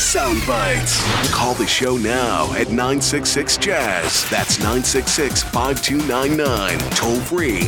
Sound Bites. Call the show now at 966-JAZZ. That's 966-5299. Toll free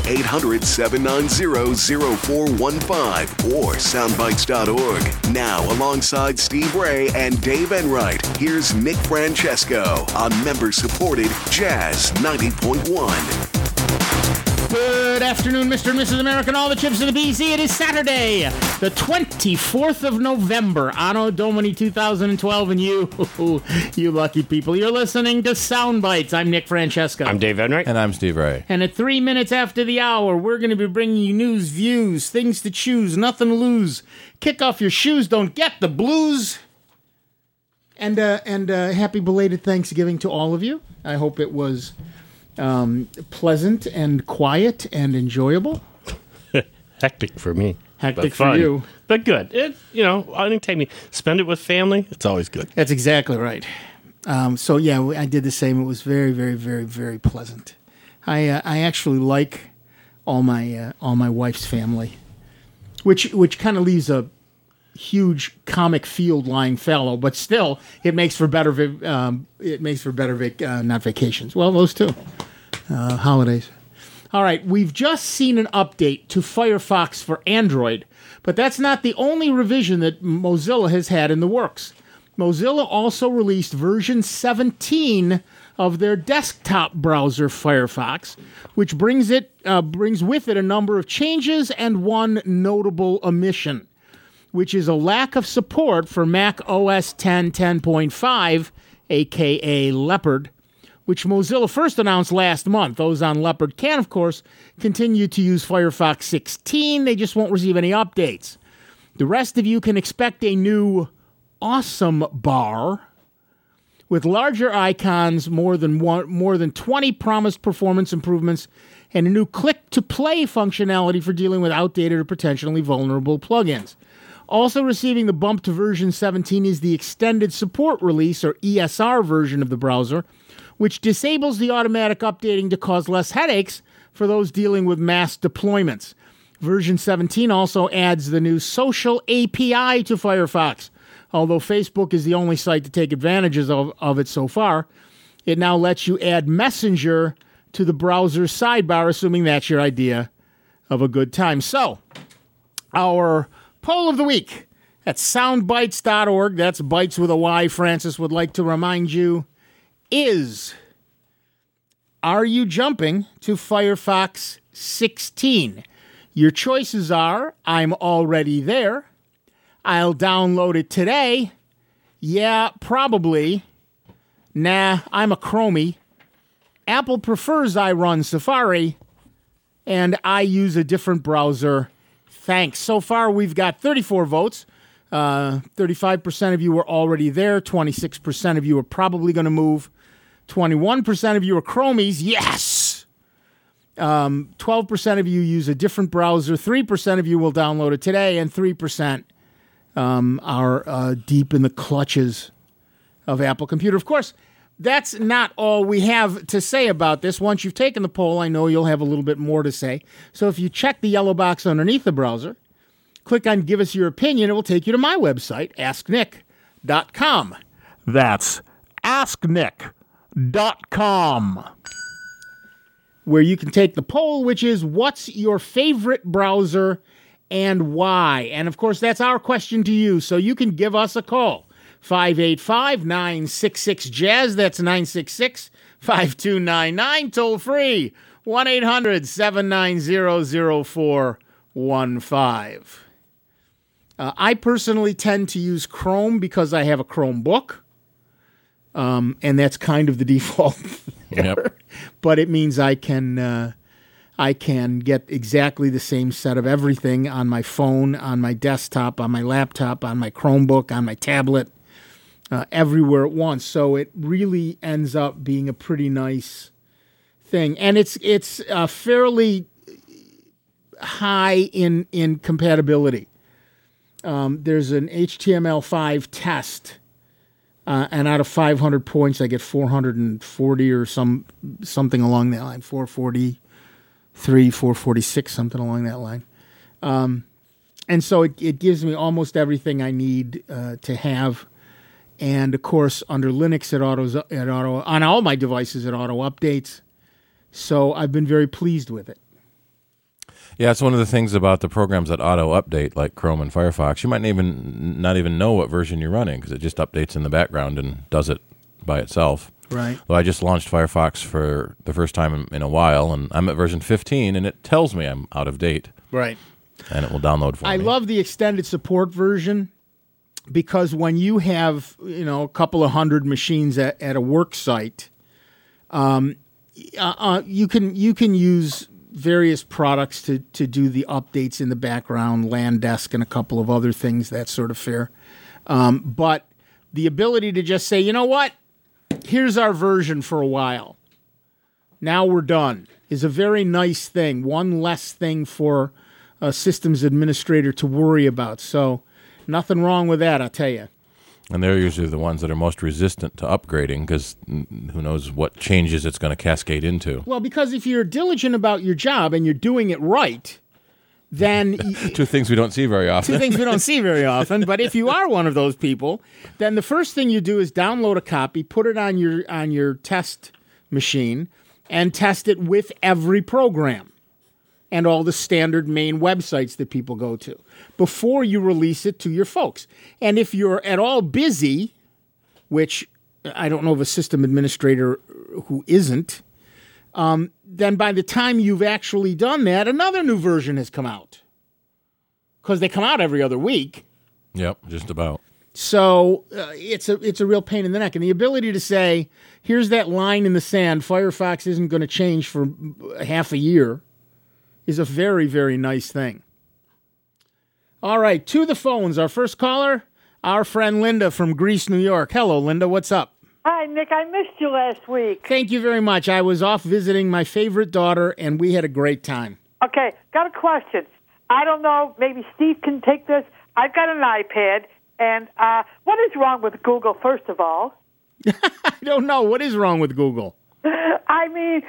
800-790-0415 or soundbites.org. Now, alongside Steve Ray and Dave Enright, here's Nick Francesco on member-supported Jazz 90.1. Good afternoon, Mr. and Mrs. America and all the chips in the BC. It is Saturday, the 24th of November, Anno Domini 2012, and you lucky people, you're listening to Sound Bites. I'm Nick Francesco. I'm Dave Enright. And I'm Steve Ray. And at 3 minutes after the hour, we're going to be bringing you news, views, things to choose, nothing to lose. Kick off your shoes, don't get the blues. And happy belated Thanksgiving to all of you. I hope it was pleasant and quiet and enjoyable. Hectic for me. Hectic for you. But good. Anytime you spend it with family, it's always good. That's exactly right. So, yeah, I did the same. It was very, very, very, very pleasant. I actually like all my wife's family, which kind of leaves a huge comic field lying fallow, but still, it makes for better. Not vacations. Well, those two holidays. All right, we've just seen an update to Firefox for Android, but that's not the only revision that Mozilla has had in the works. Mozilla also released version 17 of their desktop browser Firefox, which brings with it a number of changes and one notable omission, which is a lack of support for Mac OS X 10.5, aka Leopard, which Mozilla first announced last month. Those on Leopard can, of course, continue to use Firefox 16. They just won't receive any updates. The rest of you can expect a new Awesome bar with larger icons, more than 20 promised performance improvements, and a new click-to-play functionality for dealing with outdated or potentially vulnerable plugins. Also receiving the bump to version 17 is the Extended Support Release, or ESR, version of the browser, which disables the automatic updating to cause less headaches for those dealing with mass deployments. Version 17 also adds the new Social API to Firefox. Although Facebook is the only site to take advantages of it so far, it now lets you add Messenger to the browser's sidebar, assuming that's your idea of a good time. So, our poll of the week at soundbites.org, that's bites with a Y, Francis would like to remind you, is, are you jumping to Firefox 16? Your choices are, I'm already there, I'll download it today, yeah, probably, nah, I'm a Chromie, Apple prefers I run Safari, and I use a different browser. Thanks. So far, we've got 34 votes. 35% of you are already there. 26% of you are probably going to move. 21% of you are Chromies. Yes! 12% of you use a different browser. 3% of you will download it today. And 3% are deep in the clutches of Apple Computer. Of course, that's not all we have to say about this. Once you've taken the poll, I know you'll have a little bit more to say. So if you check the yellow box underneath the browser, click on Give Us Your Opinion, it will take you to my website, asknick.com. That's asknick.com, where you can take the poll, which is, what's your favorite browser and why? And, of course, that's our question to you, so you can give us a call. 585-966-JAZZ. That's 966-5299. Toll free. 1-800-790-0415. I personally tend to use Chrome because I have a Chromebook. And that's kind of the default there. Yep. But it means I can get exactly the same set of everything on my phone, on my desktop, on my laptop, on my Chromebook, on my tablet. Everywhere at once, so it really ends up being a pretty nice thing, and it's fairly high in compatibility. There's an HTML5 test, and out of 500 points, I get 440 or something along that line, 443, 446, something along that line. And so it gives me almost everything I need to have And of course, under Linux, it auto on all my devices, it auto updates. So I've been very pleased with it. Yeah, it's one of the things about the programs that auto-update, like Chrome and Firefox. You might not even know what version you're running because it just updates in the background and does it by itself. Right. Well, I just launched Firefox for the first time in a while, and I'm at version 15, and it tells me I'm out of date. Right. And it will download for me. I love the extended support version because when you have, a couple of hundred machines at a work site, you can use various products to do the updates in the background, LANDesk and a couple of other things, that sort of fare. But the ability to just say, you know what, here's our version for a while. Now we're done is a very nice thing. One less thing for a systems administrator to worry about. So nothing wrong with that, I'll tell you. And they're usually the ones that are most resistant to upgrading because who knows what changes it's going to cascade into. Well, because if you're diligent about your job and you're doing it right, then... Two things we don't see very often. But if you are one of those people, then the first thing you do is download a copy, put it on your test machine, and test it with every program and all the standard main websites that people go to before you release it to your folks. And if you're at all busy, which I don't know of a system administrator who isn't, then by the time you've actually done that, another new version has come out. Because they come out every other week. Yep, just about. So it's a real pain in the neck. And the ability to say, here's that line in the sand, Firefox isn't going to change for half a year, is a very, very nice thing. All right, to the phones. Our first caller, our friend Linda from Greece, New York. Hello, Linda. What's up? Hi, Nick. I missed you last week. Thank you very much. I was off visiting my favorite daughter, and we had a great time. Okay, got a question. I don't know. Maybe Steve can take this. I've got an iPad, and what is wrong with Google, first of all? I don't know. What is wrong with Google? I mean,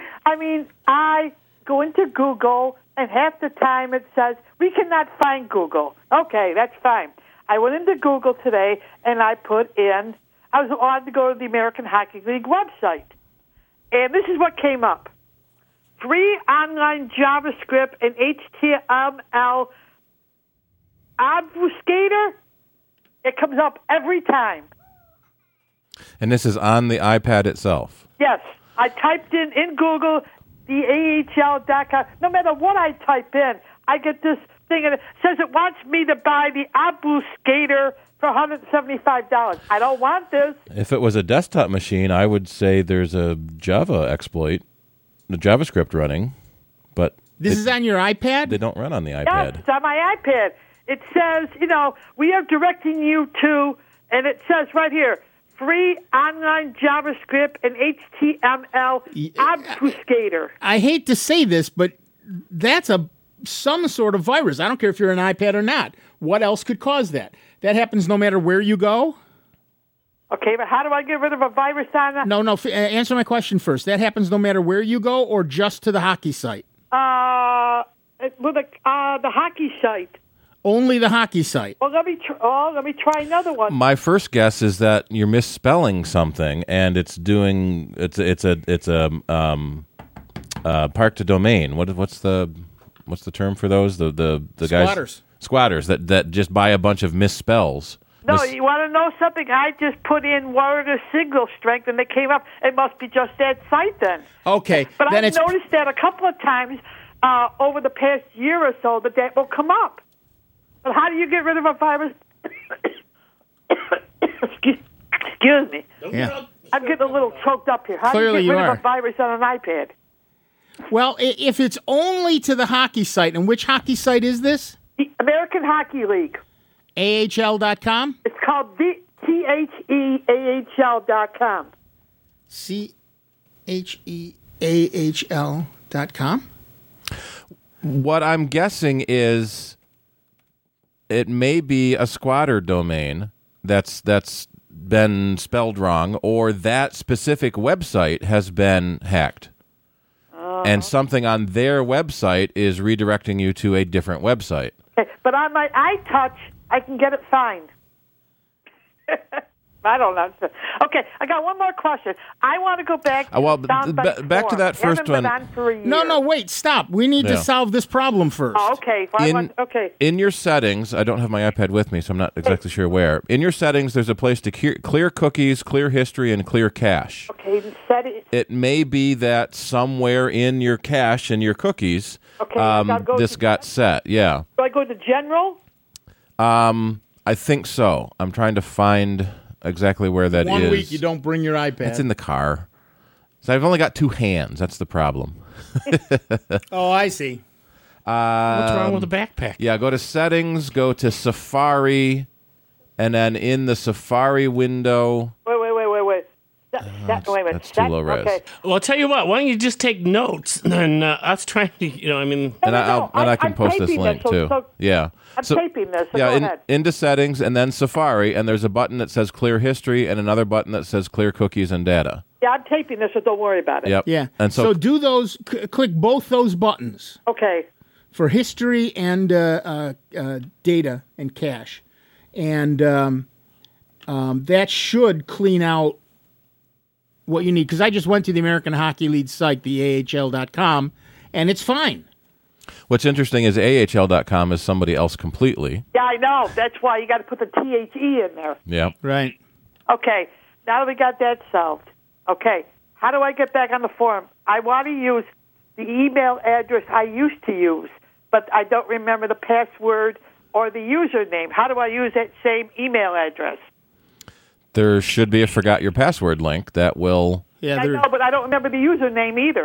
I go into Google, and half the time it says, we cannot find Google. Okay, that's fine. I went into Google today, and I put in, I was on to go to the American Hockey League website. And this is what came up. Free online JavaScript and HTML obfuscator. It comes up every time. And this is on the iPad itself? Yes. I typed in Google the AHL.com. No matter what I type in, I get this thing, and it says it wants me to buy the obfuscator for $175. I don't want this. If it was a desktop machine, I would say there's a Java exploit, the JavaScript running, but... This is on your iPad? They don't run on the iPad. Yes, it's on my iPad. It says, we are directing you to, and it says right here, free online JavaScript and HTML obfuscator. I hate to say this, but that's some sort of virus. I don't care if you're an iPad or not. What else could cause that? That happens no matter where you go? Okay, but how do I get rid of a virus on that? No, answer my question first. That happens no matter where you go or just to the hockey site? With the hockey site. Only the hockey site. Well, let me try another one. My first guess is that you're misspelling something, and it's a park to domain. What's the term for those? The guys squatters that just buy a bunch of misspells. No, you want to know something? I just put in wireless signal strength, and it came up. It must be just that site then. Okay, but I've noticed that a couple of times over the past year or so that will come up. But how do you get rid of a virus? Excuse me. Yeah. I'm getting a little choked up here. How Clearly do you get rid are. of a virus on an iPad? Well, if it's only to the hockey site, and which hockey site is this? The American Hockey League. AHL.com? It's called THEAHL.com. CHEAHL.com? What I'm guessing is it may be a squatter domain that's been spelled wrong, or that specific website has been hacked. And something on their website is redirecting you to a different website. Okay, but on my iTouch, I can get it fine. I don't know. Okay, I got one more question. I want to go back to back to that first one. No, wait, stop. We need to solve this problem first. Oh, okay. Well, in your settings, I don't have my iPad with me, so I'm not exactly sure where. In your settings, there's a place to clear cookies, clear history, and clear cache. Okay, settings. It may be that somewhere in your cache and your cookies, this got set. Yeah. Do I go to general? I think so. I'm trying to find exactly where that is. 1 week you don't bring your iPad. It's in the car. So I've only got 2 hands. That's the problem. Oh, I see. What's wrong with the backpack? Yeah, go to settings, go to Safari, and then in the Safari window. Wait. Wait a minute. That's too low res. Okay. Well, I'll tell you what. Why don't you just take notes and us trying to, I can post this link too. Yeah. I'm taping this. So yeah, go ahead. Into settings and then Safari, and there's a button that says clear history and another button that says clear cookies and data. Yeah, I'm taping this, so don't worry about it. Yep. Yeah. And so do those. Click both those buttons. Okay. For history and data and cache, and that should clean out what you need. Because I just went to the American Hockey League site, the AHL.com, and it's fine. What's interesting is AHL.com is somebody else completely. Yeah, I know. That's why you got to put the THE in there. Yeah. Right. Okay. Now that we got that solved, okay, how do I get back on the forum? I want to use the email address I used to use, but I don't remember the password or the username. How do I use that same email address? There should be a forgot your password link that will... Yeah, I know, but I don't remember the username either.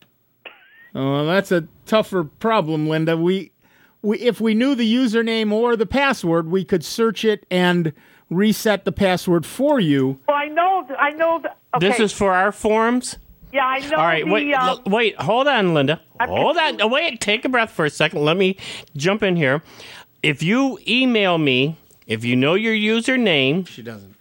Oh, well, that's a tougher problem, Linda. We if we knew the username or the password, we could search it and reset the password for you. Well, I know. Okay. This is for our forums? Yeah, I know. All right, wait, hold on, Linda. Hold on. Oh, wait, take a breath for a second. Let me jump in here. If you email me, if you know your username... She doesn't.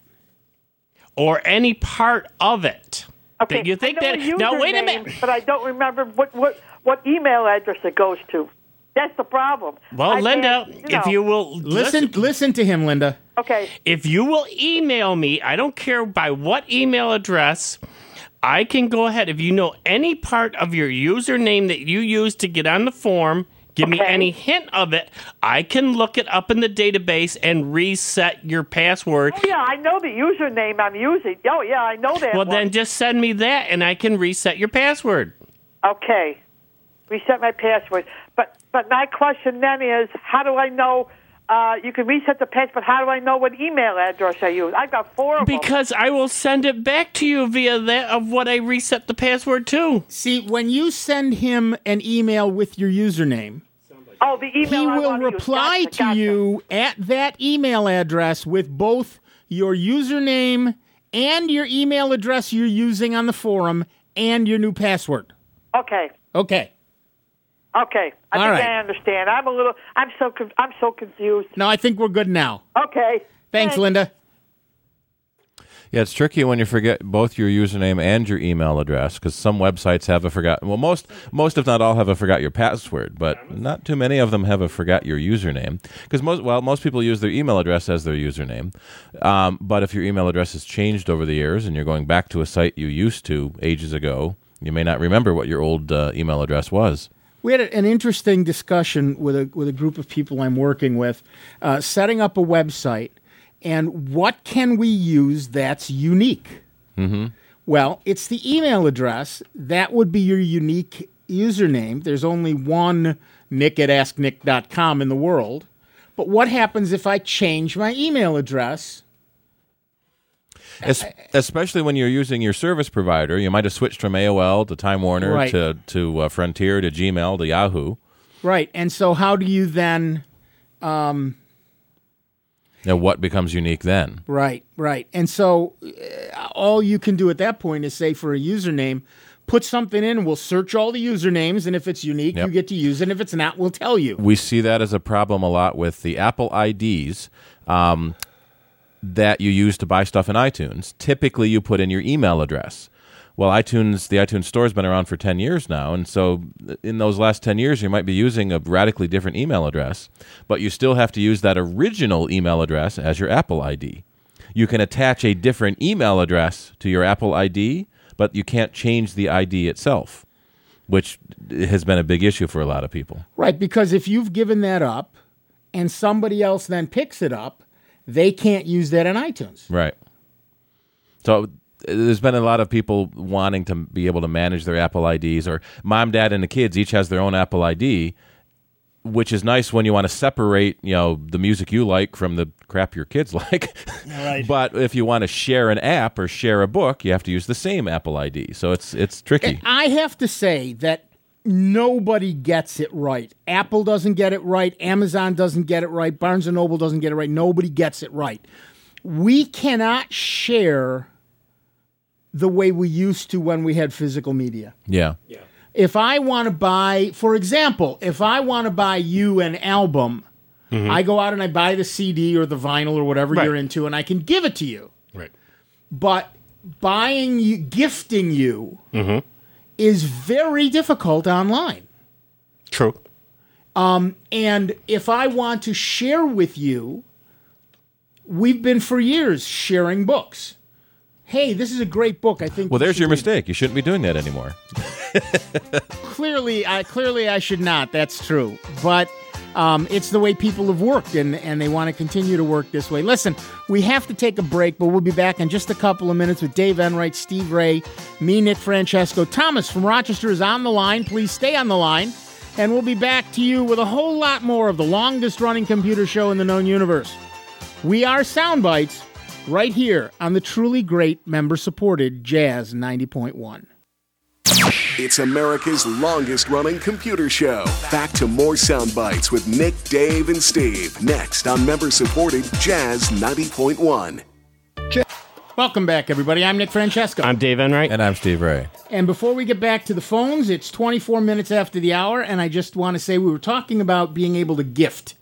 Or any part of it... Okay, you think I know that the now? Wait a username, minute. But I don't remember what email address it goes to. That's the problem. Well, Linda, if you will listen to him, Linda. Okay. If you will email me, I don't care by what email address, I can go ahead. If you know any part of your username that you use to get on the form, give me any hint of it, I can look it up in the database and reset your password. Oh, yeah, I know the username I'm using. Oh, yeah, I know that Well, one. then just send me that, and I can reset your password. Okay. Reset my password. But my question then is, how do I know... you can reset the password, but how do I know what email address I use? I've got 4 of them. Because I will send it back to you via that of what I reset the password to. See, when you send him an email with your username, the email he will reply to you at that email address with both your username and your email address you're using on the forum and your new password. Okay. Okay. I think I understand. I'm so confused. No, I think we're good now. Okay. Thanks, Linda. Yeah, it's tricky when you forget both your username and your email address because some websites have a forgot. Well, most if not all have a forgot your password, but not too many of them have a forgot your username because most people use their email address as their username. But if your email address has changed over the years and you're going back to a site you used to ages ago, you may not remember what your old email address was. We had an interesting discussion with a group of people I'm working with, setting up a website. And what can we use that's unique? Mm-hmm. Well, it's the email address. That would be your unique username. There's only one Nick at AskNick.com in the world. But what happens if I change my email address? Especially when you're using your service provider. You might have switched from AOL to Time Warner to Frontier to Gmail to Yahoo. Right. And so how do you then... Now, what becomes unique then? Right. And so all you can do at that point is say for a username, put something in, we'll search all the usernames, and if it's unique, you get to use it, and if it's not, we'll tell you. We see that as a problem a lot with the Apple IDs that you use to buy stuff in iTunes. Typically, you put in your email address. Well, the iTunes Store has been around for 10 years now, and so in those last 10 years, you might be using a radically different email address, but you still have to use that original email address as your Apple ID. You can attach a different email address to your Apple ID, but you can't change the ID itself, which has been a big issue for a lot of people. Right, because if you've given that up and somebody else then picks it up, they can't use that in iTunes. Right. So there's been a lot of people wanting to be able to manage their Apple IDs, or mom, dad, and the kids each has their own Apple ID, which is nice when you want to separate, the music you like from the crap your kids like. Right. But if you want to share an app or share a book, you have to use the same Apple ID. So it's tricky. I have to say that nobody gets it right. Apple doesn't get it right. Amazon doesn't get it right. Barnes & Noble doesn't get it right. Nobody gets it right. We cannot share the way we used to when we had physical media. Yeah. If I want to buy, for example, if I want to buy you an album, I go out and I buy the CD or the vinyl or whatever Right. you're into, and I can give it to you. Right. But gifting you is very difficult online. True. And if I want to share with you, we've been for years sharing books. Hey, this is a great book. I think. Well, there's your read it. mistake. You shouldn't be doing that anymore. Clearly, I should not. That's true. But it's the way people have worked, and they want to continue to work this way. Listen, we have to take a break, but we'll be back in just a couple of minutes with Dave Enright, Steve Ray, me, Nick Francesco. Thomas from Rochester is on the line. Please stay on the line, and we'll be back to you with a whole lot more of the longest-running computer show in the known universe. We are Soundbites, right here on the truly great member-supported Jazz 90.1. It's America's longest-running computer show. Back to more sound bites with Nick, Dave, and Steve. Next on member-supported Jazz 90.1. Welcome back, everybody. I'm Nick Francesco. I'm Dave Enright. And I'm Steve Ray. And before we get back to the phones, it's 24 minutes after the hour, and I just want to say we were talking about being able to gift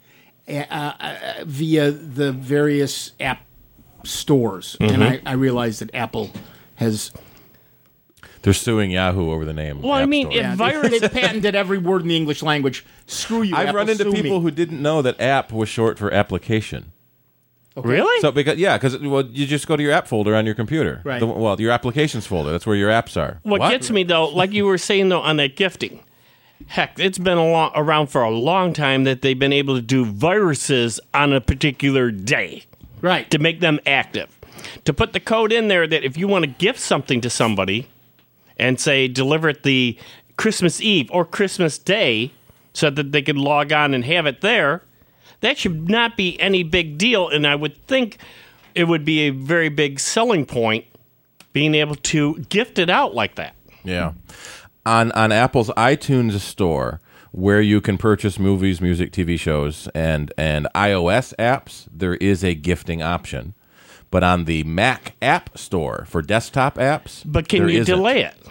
via the various app stores. And I realized that Apple has... They're suing Yahoo over the name. Well, I App mean, Store. if virus They've patented every word in the English language. Screw you, I've Apple, run into sue people me. who didn't know that app was short for application. Really? So because you just go to your app folder on your computer. Right. Your applications folder. That's where your apps are. What gets me, though, like you were saying, though, on that gifting, heck, it's been around for a long time that they've been able to do viruses on a particular day. Right. To make them active. To put the code in there that if you want to gift something to somebody and say deliver it the Christmas Eve or Christmas Day so that they can log on and have it there, that should not be any big deal. And I would think it would be a very big selling point being able to gift it out like that. Yeah. On Apple's iTunes store, where you can purchase movies, music, TV shows, and iOS apps, there is a gifting option. But on the Mac App Store for desktop apps, But can there you isn't. delay it?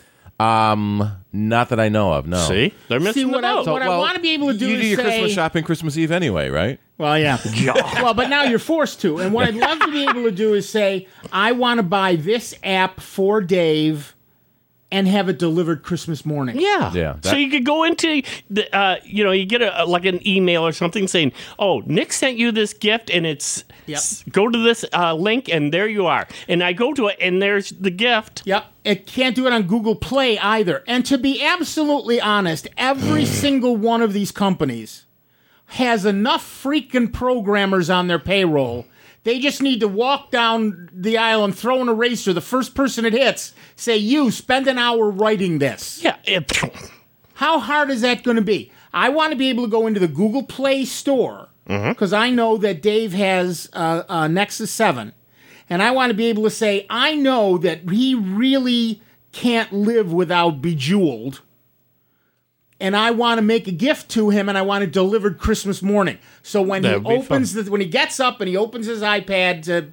Not that I know of, no. See? They're missing the what I- boat. what I want to be able to do you is do your say... Christmas shopping Christmas Eve anyway, right? Well, yeah. Well, but now you're forced to. And what I'd love to be able to do is say, I want to buy this app for Dave and have it delivered Christmas morning. Yeah. Yeah, So that- you could go into the, you get like an email or something saying, "Oh, Nick sent you this gift, and it's go to this link, and there you are." And I go to it, and there's the gift. Yep. It can't do it on Google Play either. And to be absolutely honest, every single one of these companies has enough freaking programmers on their payroll. They just need to walk down the aisle and throw an eraser. The first person it hits, say, you spend an hour writing this. Yeah. How hard is that going to be? I want to be able to go into the Google Play Store because I know that Dave has Nexus 7. And I want to be able to say, I know that he really can't live without Bejeweled. And I want to make a gift to him, and I want it delivered Christmas morning. So when That would be when he gets up and he opens his iPad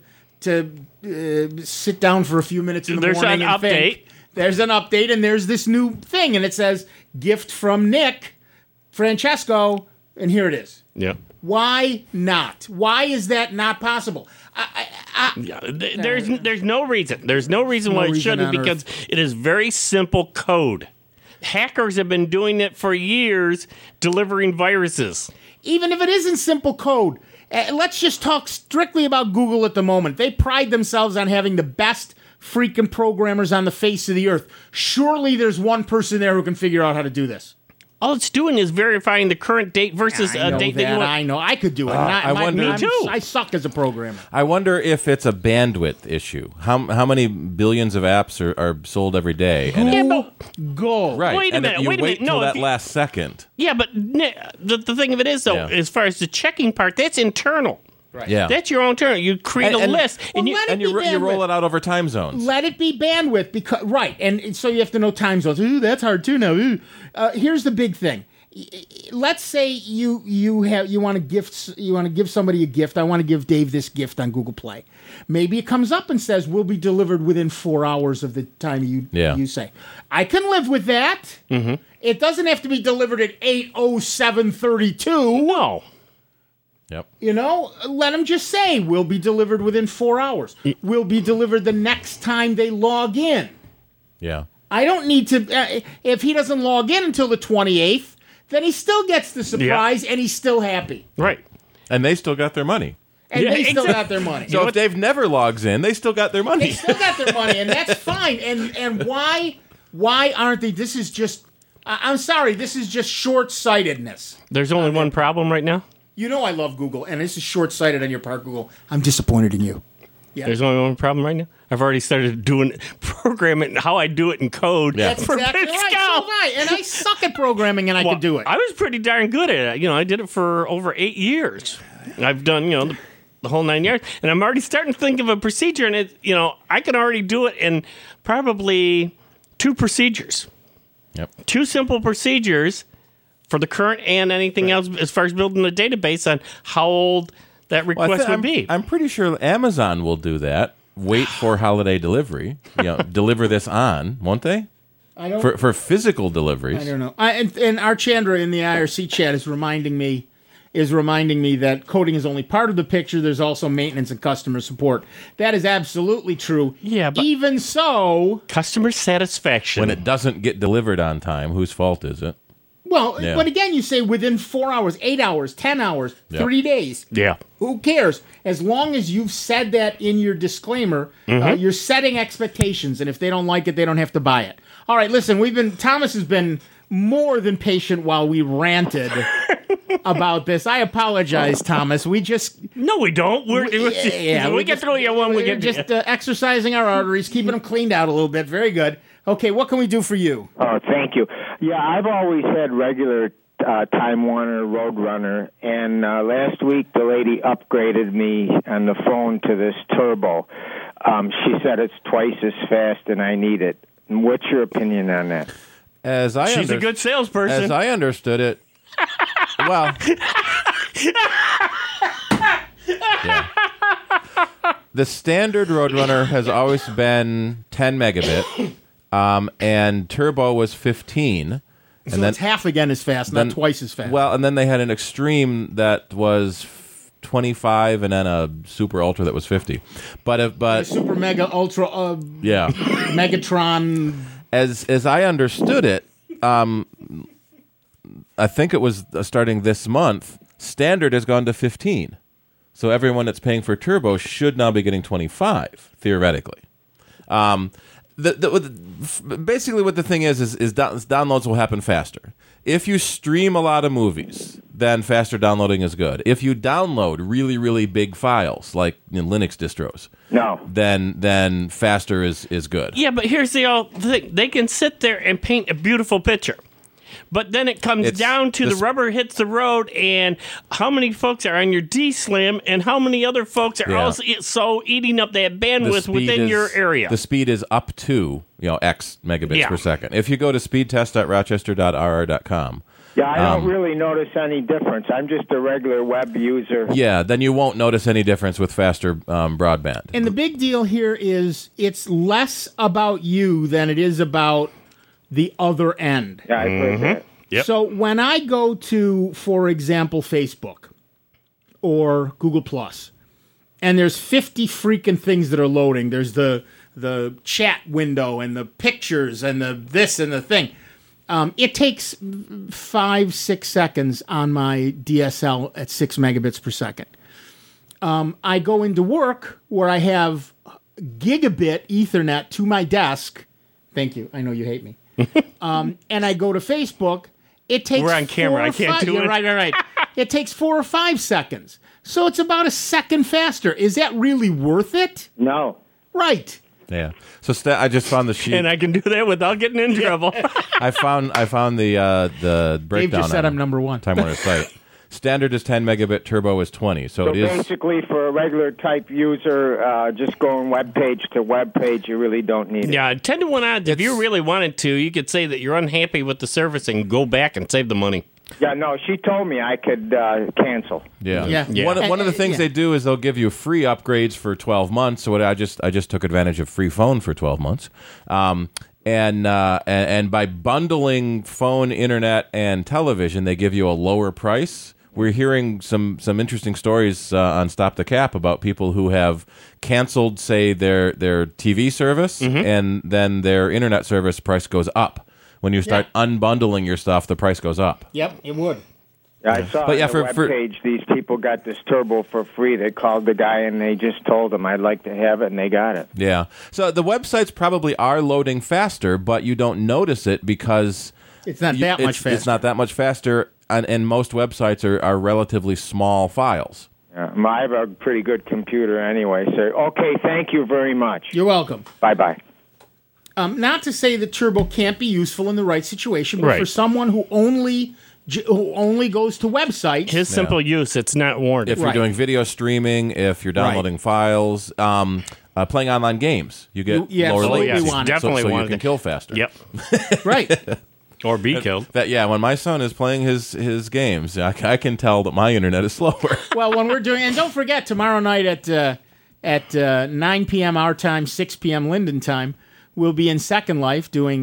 to sit down for a few minutes in the There's morning an and think, update. there's an update, and there's this new thing, and it says gift from Nick Francesco, and here it is. Yeah. Why not? Why is that not possible? Yeah, there's no reason. There's no reason why it reason shouldn't, on because it is very simple code. Hackers have been doing it for years, delivering viruses. Even if it isn't simple code, let's just talk strictly about Google at the moment. They pride themselves on having the best freaking programmers on the face of the earth. Surely there's one person there who can figure out how to do this. All it's doing is verifying the current date versus I know a date that you want. I know. I could do it. Me too. I suck as a programmer. I wonder if it's a bandwidth issue. How many billions of apps are sold every day? And Yeah, if- but Go. right. Wait a and minute, if you wait a wait minute. No, till if that you- last second. Yeah, but the thing of it is, though, Yeah. as far as the checking part, that's internal. Right. Yeah. That's your own turn. You create a list, and you. let it And you be roll bandwidth. it out over time zones. Let it be bandwidth because and so you have to know time zones. Ooh, that's hard too now. Ooh. Here's the big thing. Let's say you want to give somebody a gift. I want to give Dave this gift on Google Play. Maybe it comes up and says will be delivered within 4 hours of the time you say. I can live with that. Mm-hmm. It doesn't have to be delivered at 8:07:32. No. Yep. You know, let them just say will be delivered within 4 hours. Will be delivered the next time they log in. Yeah. I don't need to. If he doesn't log in until the 28th, then he still gets the surprise and he's still happy. Right. And they still got their money. And Yeah, they still exactly. got their money. So if Dave never logs in, they still got their They money. still got their money, and that's fine. And why aren't they? This is just. I'm sorry. This is just short-sightedness. There's only one problem right now. You know I love Google, and this is short-sighted on your part, Google. I'm disappointed in you. There's only one problem right now. I've already started doing programming how I do it in code. Yeah. That's for exactly Big right. Scout. So right. And I suck at programming, and I Well, could do it. I was pretty darn good at it. I did it for over 8 years. I've done, the whole 9 yards, and I'm already starting to think of a procedure, and I can already do it in probably 2 procedures. Yep. 2 simple procedures for the current and anything else as far as building a database on how old that Well, request would be. I'm pretty sure Amazon will do that. Wait for holiday delivery. Deliver this on, won't they? I don't. For physical deliveries. I don't know. And our Chandra in the IRC chat is reminding me that coding is only part of the picture. There's also maintenance and customer support. That is absolutely true. Yeah, but- even so, Customer satisfaction. When it doesn't get delivered on time, whose fault is it? well, Yeah. but again, you say within 4 hours, 8 hours, 10 hours, Yep. 3 days. yeah. Who cares? As long as you've said that in your disclaimer, you're setting expectations, and if they don't like it, they don't have to buy it. All right, listen, Thomas has been more than patient while we ranted about this. I apologize, Thomas. We just No, we don't. We get through your one. We we're get just exercising our arteries, keeping them cleaned out a little bit. Very good. Okay, what can we do for you? Oh, thank you. Yeah, I've always had regular Time Warner Roadrunner, and last week the lady upgraded me on the phone to this Turbo. She said it's twice as fast, and I need it. What's your opinion on that? She's a good salesperson. As I understood it, well, yeah. The standard Roadrunner has always been 10 megabit, and Turbo was 15. So And then it's half again as fast, not twice as fast. Well, and then they had an Extreme that was 25, and then a Super Ultra that was 50. But Super Mega Ultra yeah, Megatron. as I understood it, I think it was starting this month. Standard has gone to 15, so everyone that's paying for Turbo should now be getting 25 theoretically. Basically what the thing is downloads will happen faster. If you stream a lot of movies, then faster downloading is good. If you download really, really big files, like Linux distros, No. then faster is good. Yeah, but here's the thing. They can sit there and paint a beautiful picture. But then it comes down to the rubber hits the road, and how many folks are on your D-Slim, and how many other folks are also eating up that bandwidth within your area. The speed is up to X megabits per second. If you go to speedtest.rochester.rr.com. Yeah, I don't really notice any difference. I'm just a regular web user. Yeah, then you won't notice any difference with faster broadband. And the big deal here is it's less about you than it is about the other end. Yeah, I've heard that. Yep. So when I go to, for example, Facebook or Google Plus, and there's 50 freaking things that are loading. There's the chat window and the pictures and the this and the thing. It takes 5-6 seconds on my DSL at 6 megabits per second. I go into work where I have gigabit Ethernet to my desk. Thank you. I know you hate me. And I go to Facebook. It takes We're on camera. I can't do it. Right. It takes 4 or 5 seconds. So it's about a second faster. Is that really worth it? No. Right. Yeah. So I just found the sheet. And I can do that without getting in trouble. I found the breakdown. Dave just said on I'm number one. Time Warner's site. Standard is 10 megabit, turbo is 20. So So it is. basically, for a regular type user, just going web page to web page, you really don't need it. Yeah, 10 to 1 odds. If you really wanted to, you could say that you're unhappy with the service and go back and save the money. Yeah, no, she told me I could cancel. Yeah. Yeah. One of the things Yeah. they do is they'll give you free upgrades for 12 months. So I just took advantage of free phone for 12 months. And by bundling phone, internet, and television, they give you a lower price. We're hearing some interesting stories on Stop the Cap about people who have canceled, say, their TV service, and then their internet service price goes up. When you start unbundling your stuff, the price goes up. Yep, it would. I saw But yeah, on the for- webpage these people got this turbo for free. They called the guy and they just told him I'd like to have it, and they got it. Yeah. So the websites probably are loading faster, but you don't notice it because It's not that much faster. It's not that much faster, and most websites are relatively small files. I have a pretty good computer anyway. So okay, thank you very much. You're welcome. Bye-bye. Not to say that turbo can't be useful in the right situation, but Right. for someone who only goes to websites, His simple use, it's not warranted. If you're Right. doing video streaming, if you're downloading files, playing online games, you get You lower absolutely latency, want it. Definitely so you want can it. kill faster. Yep. right? Or be killed. When my son is playing his games, I can tell that my internet is slower. Well, when we're doing, and don't forget tomorrow night at 9 p.m. our time, 6 p.m. Linden time, we'll be in Second Life doing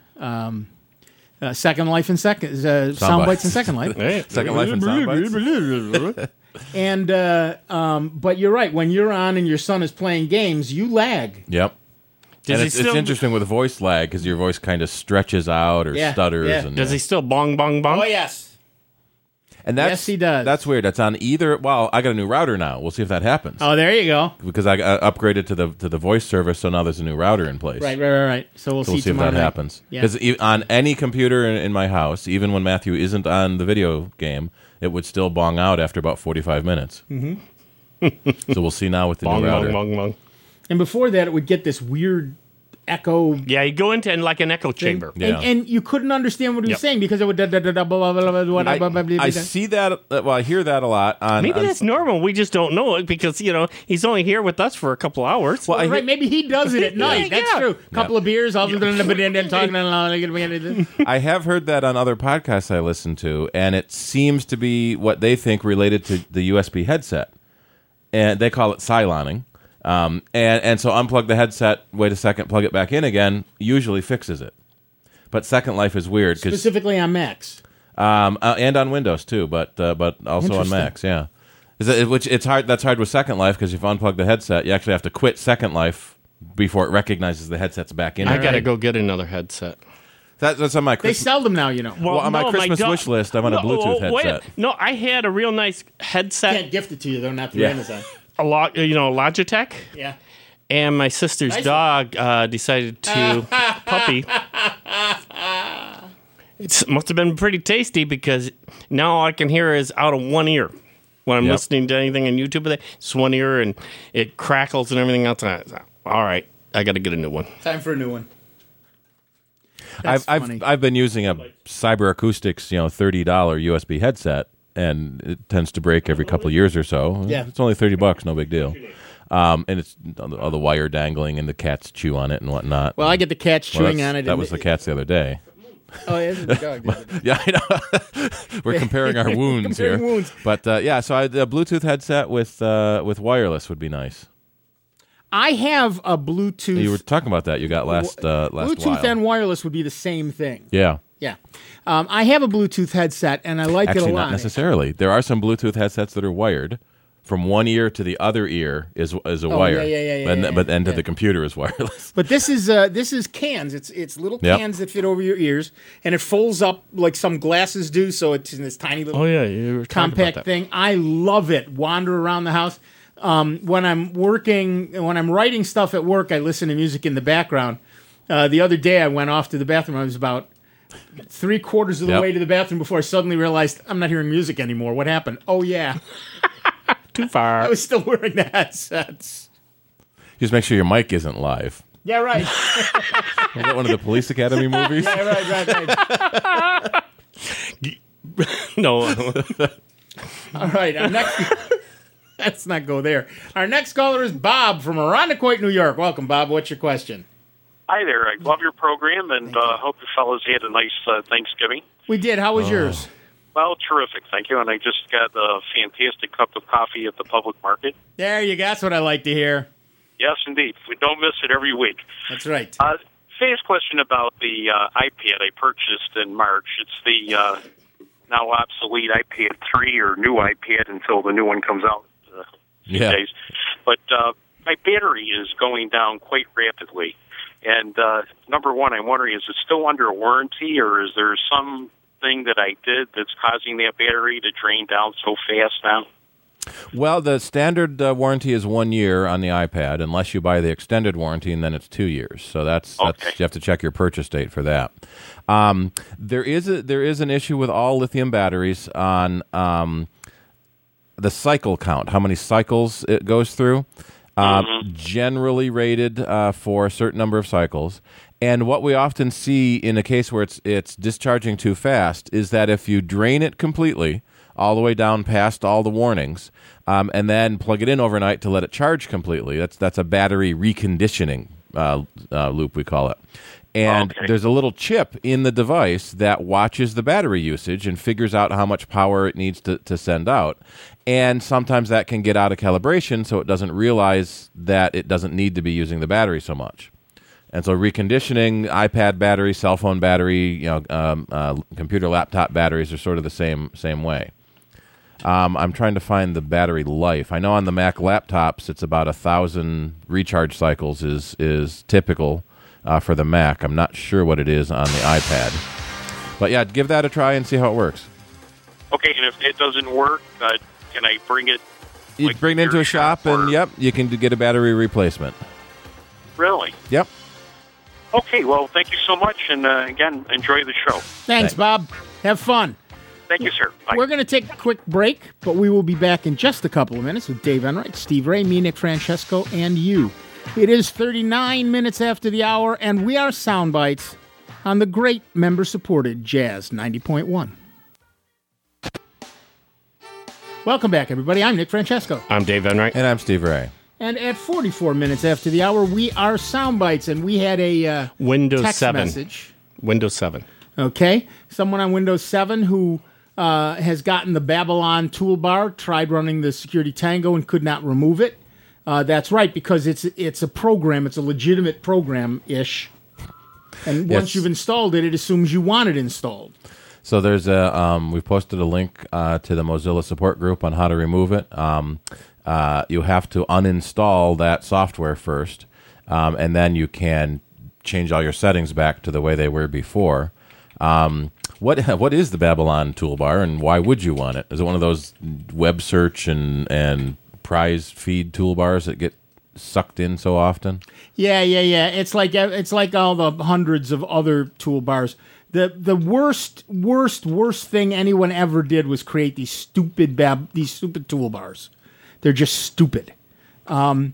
Second Life and sound bites and Second Life. Hey. Second Life and Soundbites. And but you're right. When you're on and your son is playing games, you lag. Yep. Does And he it's still- interesting with voice lag because your voice kind of stretches out or Yeah, stutters. yeah. And, Does he still bong, bong, bong? Oh yes. And that's, Yes, he does. That's weird. That's on either. Well, I got a new router now. We'll see if that happens. Oh, there you go. Because I upgraded to the voice service, so now there's a new router in place. Right. So we'll So see we'll see if tomorrow that night. happens. Yeah. Because on any computer in my house, even when Matthew isn't on the video game, it would still bong out after about 45 minutes. Mm-hmm. So we'll see now with the Bong, new router. bong, bong, bong. And before that, it would get this weird echo. Yeah, you go into like an echo chamber. Yeah. And you couldn't understand what he was Yep. saying because it would blah, blah, blah, blah, blah, blah, blah, blah, blah, blah, I blah. see that. Well, I hear that a lot. Maybe on, that's normal. We just don't know it because, he's only here with us for a couple hours. Well, I Right, maybe he does it at night. That's Yeah. true. Couple of beers, all talking. I have heard that on other podcasts I listen to, and it seems to be what they think related to the USB headset, and they call it siloning. And so unplug the headset, wait a second, plug it back in again, usually fixes it. But Second Life is weird because Specifically on Macs. and on Windows too, but also on Interesting. Macs, yeah. Which it's hard. That's hard with Second Life because if you unplug the headset, you actually have to quit Second Life before it recognizes the headset's back in. I there. got to go get another headset. That's on my They Christmas. sell them now, Well, on my Christmas wish list, I want a Bluetooth headset. No, I had a real nice headset, Can't gift it to you, though, not through Yeah. Amazon. Logitech. Yeah. And my sister's Nice dog decided to puppy. It must have been pretty tasty because now all I can hear is out of one ear when I'm Yep. listening to anything on YouTube. It's one ear and it crackles and everything else. All right, I got to get a new one. Time for a new one. That's funny. I've been using a Cyber Acoustics $30 USB headset, and it tends to break every couple of years or so. Yeah. It's only $30, no big deal. And it's all the wire dangling and the cats chew on it and whatnot. Well, I get the cats Well, chewing that's- on it. That and was the cats the other day. Oh, yeah, the dog did it. Yeah, I know. We're comparing our wounds here. Comparing wounds. But so a Bluetooth headset with wireless would be nice. I have a Bluetooth. You were talking about that. You got last Bluetooth while. and wireless would be the same thing. Yeah. Yeah. I have a Bluetooth headset, and I like Actually, it a lot. not necessarily. There are some Bluetooth headsets that are wired. From one ear to the other ear is a wire. But then to the computer is wireless. But this is cans. It's little Yep. cans that fit over your ears, and it folds up like some glasses do. So it's in this tiny little Oh yeah, you were talking about compact that. thing. I love it. Wander around the house. when I'm writing stuff at work, I listen to music in the background. The other day, I went off to the bathroom. I was about 3/4 of the way to the bathroom before I suddenly realized I'm not hearing music anymore. What happened? Oh, yeah. Too far. I was still wearing the headsets. Just make sure your mic isn't live. Yeah, right. Is that one of the Police Academy movies? Yeah, right. No. All right, our next... Let's not go there. Our next caller is Bob from Irondequoit, New York. Welcome, Bob. What's your question? Hi there. I love your program, and hope you fellas had a nice Thanksgiving. We did. How was yours? Well, terrific, thank you. And I just got a fantastic cup of coffee at the public market. There you go. That's what I like to hear. Yes, indeed. We don't miss it every week. That's right. Today's question about the iPad I purchased in March. It's the now obsolete iPad 3 or new iPad until the new one comes out in a few days. But my battery is going down quite rapidly. And number one, I'm wondering, is it still under warranty, or is there something that I did that's causing that battery to drain down so fast now? Well, the standard warranty is 1 year on the iPad, unless you buy the extended warranty, and then it's 2 years. So that's you have to check your purchase date for that. There is an issue with all lithium batteries on the cycle count, how many cycles it goes through. Generally rated for a certain number of cycles. And what we often see in a case where it's discharging too fast is that if you drain it completely, all the way down past all the warnings, and then plug it in overnight to let it charge completely, that's a battery reconditioning loop, we call it. And there's a little chip in the device that watches the battery usage and figures out how much power it needs to send out. And sometimes that can get out of calibration, so it doesn't realize that it doesn't need to be using the battery so much. And so reconditioning, iPad battery, cell phone battery, computer, laptop batteries are sort of the same way. I'm trying to find the battery life. I know on the Mac laptops, it's about 1,000 recharge cycles is typical for the Mac. I'm not sure what it is on the iPad. But yeah, give that a try and see how it works. Okay, and if it doesn't work, can I bring it? You bring it into a shop, and you can get a battery replacement. Really? Yep. Okay, well, thank you so much, and again, enjoy the show. Thanks, Bob. Have fun. Thank you, sir. Bye. We're going to take a quick break, but we will be back in just a couple of minutes with Dave Enright, Steve Ray, me, Nick Francesco, and you. It is 39 minutes after the hour, and we are Soundbites on the great member-supported Jazz 90.1. Welcome back, everybody. I'm Nick Francesco. I'm Dave Enright. And I'm Steve Ray. And at 44 minutes after the hour, we are Soundbites, and we had a Windows text 7 message. Windows 7. Okay. Someone on Windows 7 who has gotten the Babylon toolbar, tried running the Security Tango, and could not remove it. That's right, because it's a program. It's a legitimate program-ish. And once you've installed it, it assumes you want it installed. So there's we've posted a link to the Mozilla support group on how to remove it. You have to uninstall that software first, and then you can change all your settings back to the way they were before. What is the Babylon toolbar, and why would you want it? Is it one of those web search and prize feed toolbars that get sucked in so often? Yeah. It's like all the hundreds of other toolbars. The worst thing anyone ever did was create these stupid toolbars. They're just stupid. I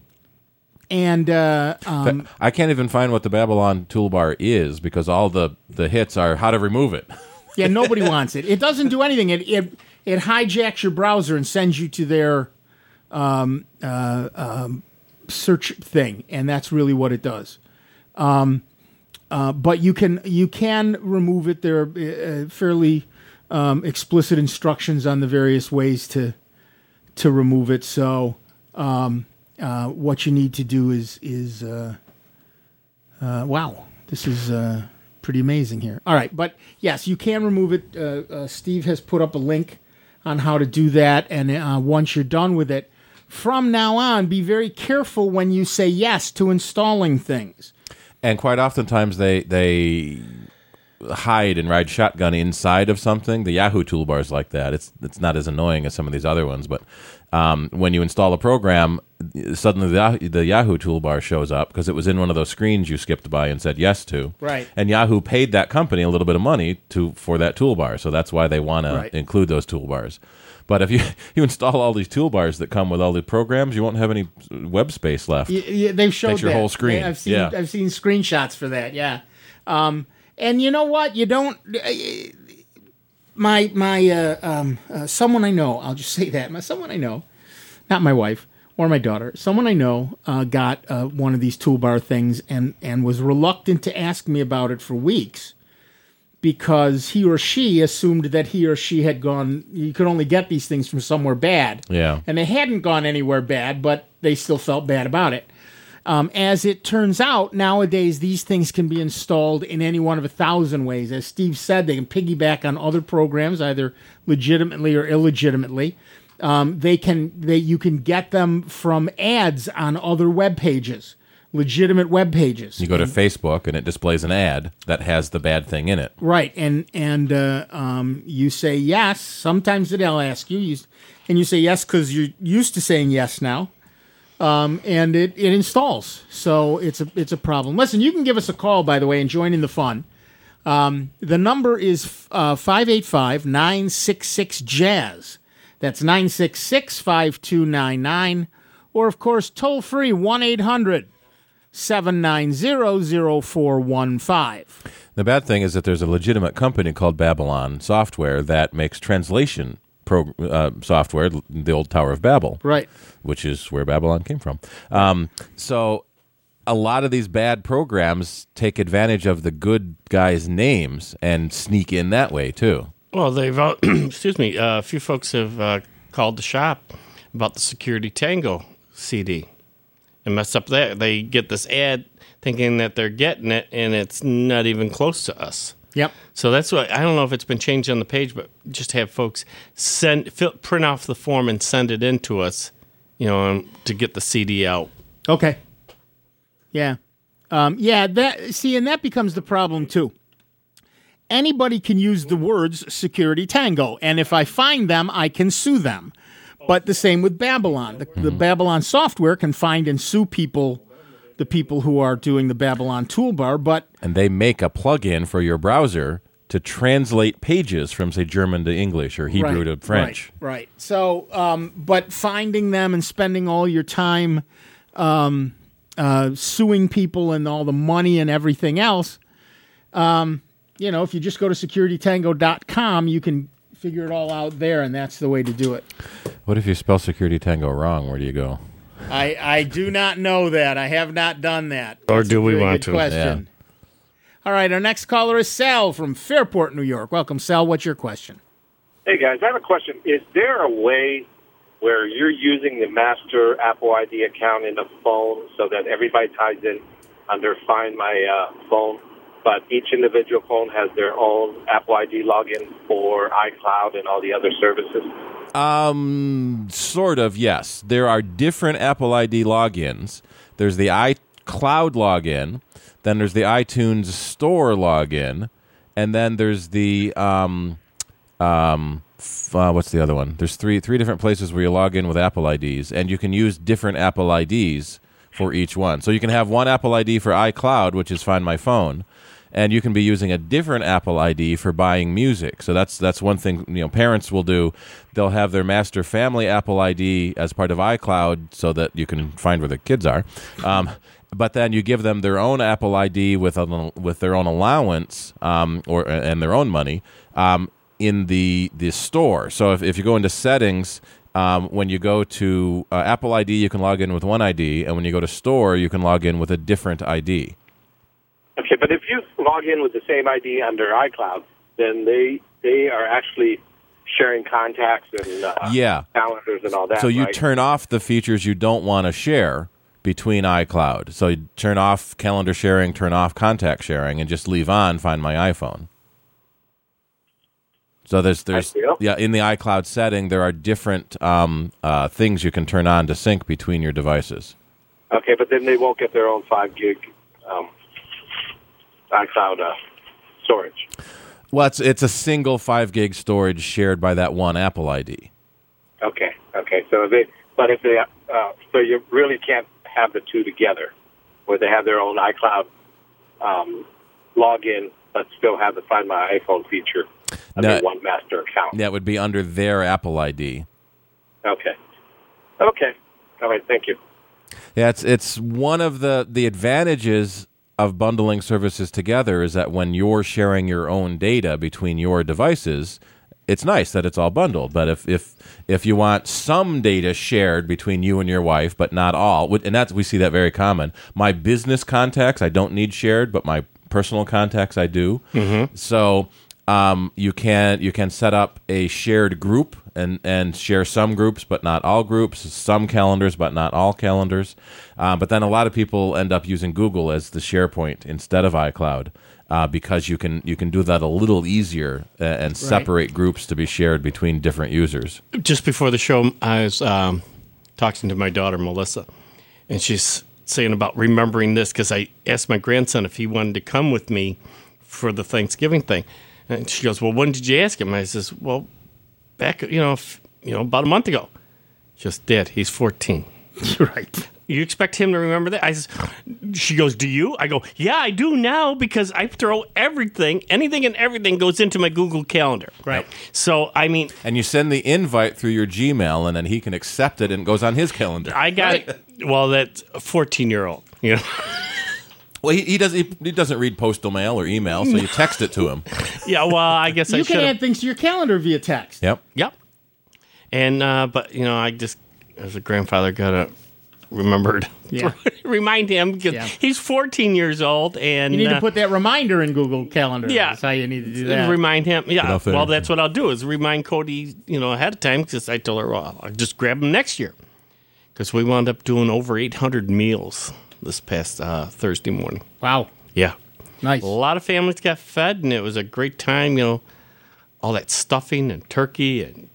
can't even find what the Babylon toolbar is because all the hits are how to remove it. Yeah, nobody wants it. It doesn't do anything. It hijacks your browser and sends you to their search thing, and that's really what it does. But you can remove it. There are fairly explicit instructions on the various ways to remove it. So what you need to do is wow, this is pretty amazing here. All right, but yes, you can remove it. Steve has put up a link on how to do that, and once you're done with it, from now on, be very careful when you say yes to installing things. And quite oftentimes they hide and ride shotgun inside of something. The Yahoo toolbar is like that. It's not as annoying as some of these other ones, but when you install a program, suddenly the Yahoo toolbar shows up because it was in one of those screens you skipped by and said yes to. Right. And Yahoo paid that company a little bit of money for that toolbar, so that's why they want Right. to include those toolbars. But if you install all these toolbars that come with all the programs, you won't have any web space left. Yeah, they've showed Takes your that. whole screen. I've seen Yeah. I've seen screenshots for that. Yeah, and you know what? You don't. Someone I know. I'll just say that. Someone I know, not my wife or my daughter. Someone I know got one of these toolbar things and was reluctant to ask me about it for weeks. Because he or she assumed that he or she had gone, you could only get these things from somewhere bad. Yeah. And they hadn't gone anywhere bad, but they still felt bad about it. As it turns out, nowadays, these things can be installed in any one of 1,000 ways. As Steve said, they can piggyback on other programs, either legitimately or illegitimately. You can get them from ads on other web pages. Legitimate web pages. You go to Facebook and it displays an ad that has the bad thing in it. Right, and you say yes. Sometimes it'll ask you, and you say yes because you're used to saying yes now, and it installs. So it's a problem. Listen, you can give us a call, by the way, and join in the fun. The number is 585-966-JAZZ. That's 966-5299, or of course toll free 1-800-790-0415. The bad thing is that there's a legitimate company called Babylon Software that makes translation software, the old Tower of Babel. Right. Which is where Babylon came from. So a lot of these bad programs take advantage of the good guys' names and sneak in that way, too. Well, they've, excuse me, a few folks have called the shop about the Security Tango CD. And mess up that. They get this ad thinking that they're getting it, and it's not even close to us. Yep. So that's why I don't know if it's been changed on the page, but just have folks print off the form and send it in to us, to get the CD out. Okay. Yeah. And that becomes the problem too. Anybody can use the words Security Tango, and if I find them, I can sue them. But the same with Babylon. The Babylon software can find and sue the people who are doing the Babylon toolbar. And they make a plug-in for your browser to translate pages from, say, German to English or Hebrew to French. Right. So, but finding them and spending all your time suing people and all the money and everything else, if you just go to securitytango.com, you can figure it all out there, and that's the way to do it. What if you spell Security Tango wrong? Where do you go? I do not know that. I have not done that. Or That's do we a very want good to? question. All right, our next caller is Sal from Fairport, New York. Welcome, Sal. What's your question? Hey, guys, I have a question. Is there a way where you're using the master Apple ID account in the phone so that everybody ties in under Find My Phone, but each individual phone has their own Apple ID login for iCloud and all the other services? Sort of, yes. There are different Apple ID logins. There's the iCloud login, then there's the iTunes Store login, and then there's the what's the other one? There's three different places where you log in with Apple IDs, and you can use different Apple IDs for each one. So you can have one Apple ID for iCloud, which is Find My Phone, and you can be using a different Apple ID for buying music. So that's one thing parents will do. They'll have their master family Apple ID as part of iCloud so that you can find where the kids are. But then you give them their own Apple ID with their own allowance and their own money in the store. So if you go into settings, when you go to Apple ID, you can log in with one ID, and when you go to store, you can log in with a different ID. Okay, but if you log in with the same ID under iCloud, then they are actually sharing contacts and calendars and all that. So you right? turn off the features you don't want to share between iCloud. So you turn off calendar sharing, turn off contact sharing, and just leave on Find My iPhone. So there's in the iCloud setting, there are different things you can turn on to sync between your devices. Okay, but then they won't get their own 5 gig iCloud storage? Well, it's a single 5 gig storage shared by that one Apple ID. Okay. So so you really can't have the two together, where they have their own iCloud login, but still have the Find My iPhone feature under one master account. That would be under their Apple ID. Okay. All right. Thank you. Yeah, it's one of the advantages of bundling services together is that when you're sharing your own data between your devices, it's nice that it's all bundled. But if you want some data shared between you and your wife, but not all, and we see that very common. My business contacts I don't need shared, but my personal contacts I do. Mm-hmm. So you can set up a shared group and share some groups, but not all groups, some calendars, but not all calendars. But then a lot of people end up using Google as the SharePoint instead of iCloud because you can do that a little easier and separate groups to be shared between different users. Just before the show, I was talking to my daughter, Melissa, and she's saying about remembering this because I asked my grandson if he wanted to come with me for the Thanksgiving thing. And she goes, well, when did you ask him? I says, well, back, about a month ago. She goes, Dad, he's 14. Right. You expect him to remember that? She goes, do you? I go, yeah, I do now because I throw anything and everything goes into my Google Calendar. Right. So, I mean. And you send the invite through your Gmail and then he can accept it and it goes on his calendar. I got it. Well, that's a 14-year-old, you know. Well, he doesn't read postal mail or email, so you text it to him. Yeah, well, I guess you can add things to your calendar via text. Yep. And but I just as a grandfather gotta remembered. Yeah. Remind him because he's 14 years old, and you need to put that reminder in Google Calendar. Yeah, that's how you need to do that. Remind him. Yeah. Well, that's what I'll do is remind Cody, ahead of time because I told her, well, I'll just grab him next year because we wound up doing over 800 meals this past Thursday morning. Wow. Yeah. Nice. A lot of families got fed, and it was a great time, all that stuffing and turkey. And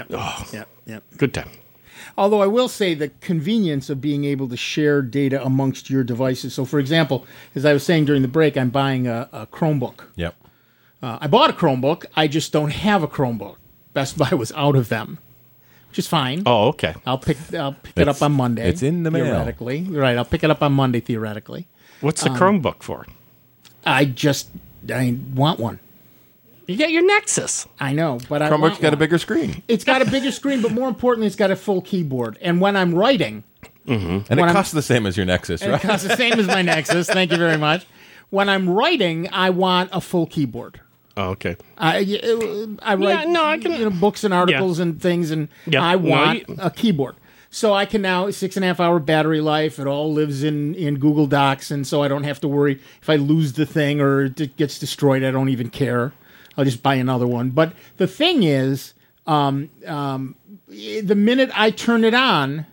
good time. Although I will say the convenience of being able to share data amongst your devices. So, for example, as I was saying during the break, I'm buying a Chromebook. Yep. I bought a Chromebook. I just don't have a Chromebook. Best Buy was out of them. Which is fine. Oh, okay. I'll pick it up on Monday. It's in the mail. Theoretically. Right, I'll pick it up on Monday, theoretically. What's the Chromebook for? I want one. You got your Nexus. I know, but Chromebook's got a bigger screen. It's got a bigger screen, but more importantly, it's got a full keyboard. And when I'm writing... Mm-hmm. And it costs the same as your Nexus, right? It costs the same as my Nexus. Thank you very much. When I'm writing, I want a full keyboard. Oh, okay. I write I can, books and articles and things, and I want a keyboard. So I can now 6.5 hour battery life. It all lives in Google Docs, and so I don't have to worry if I lose the thing or it gets destroyed. I don't even care. I'll just buy another one. But the thing is, the minute I turn it on,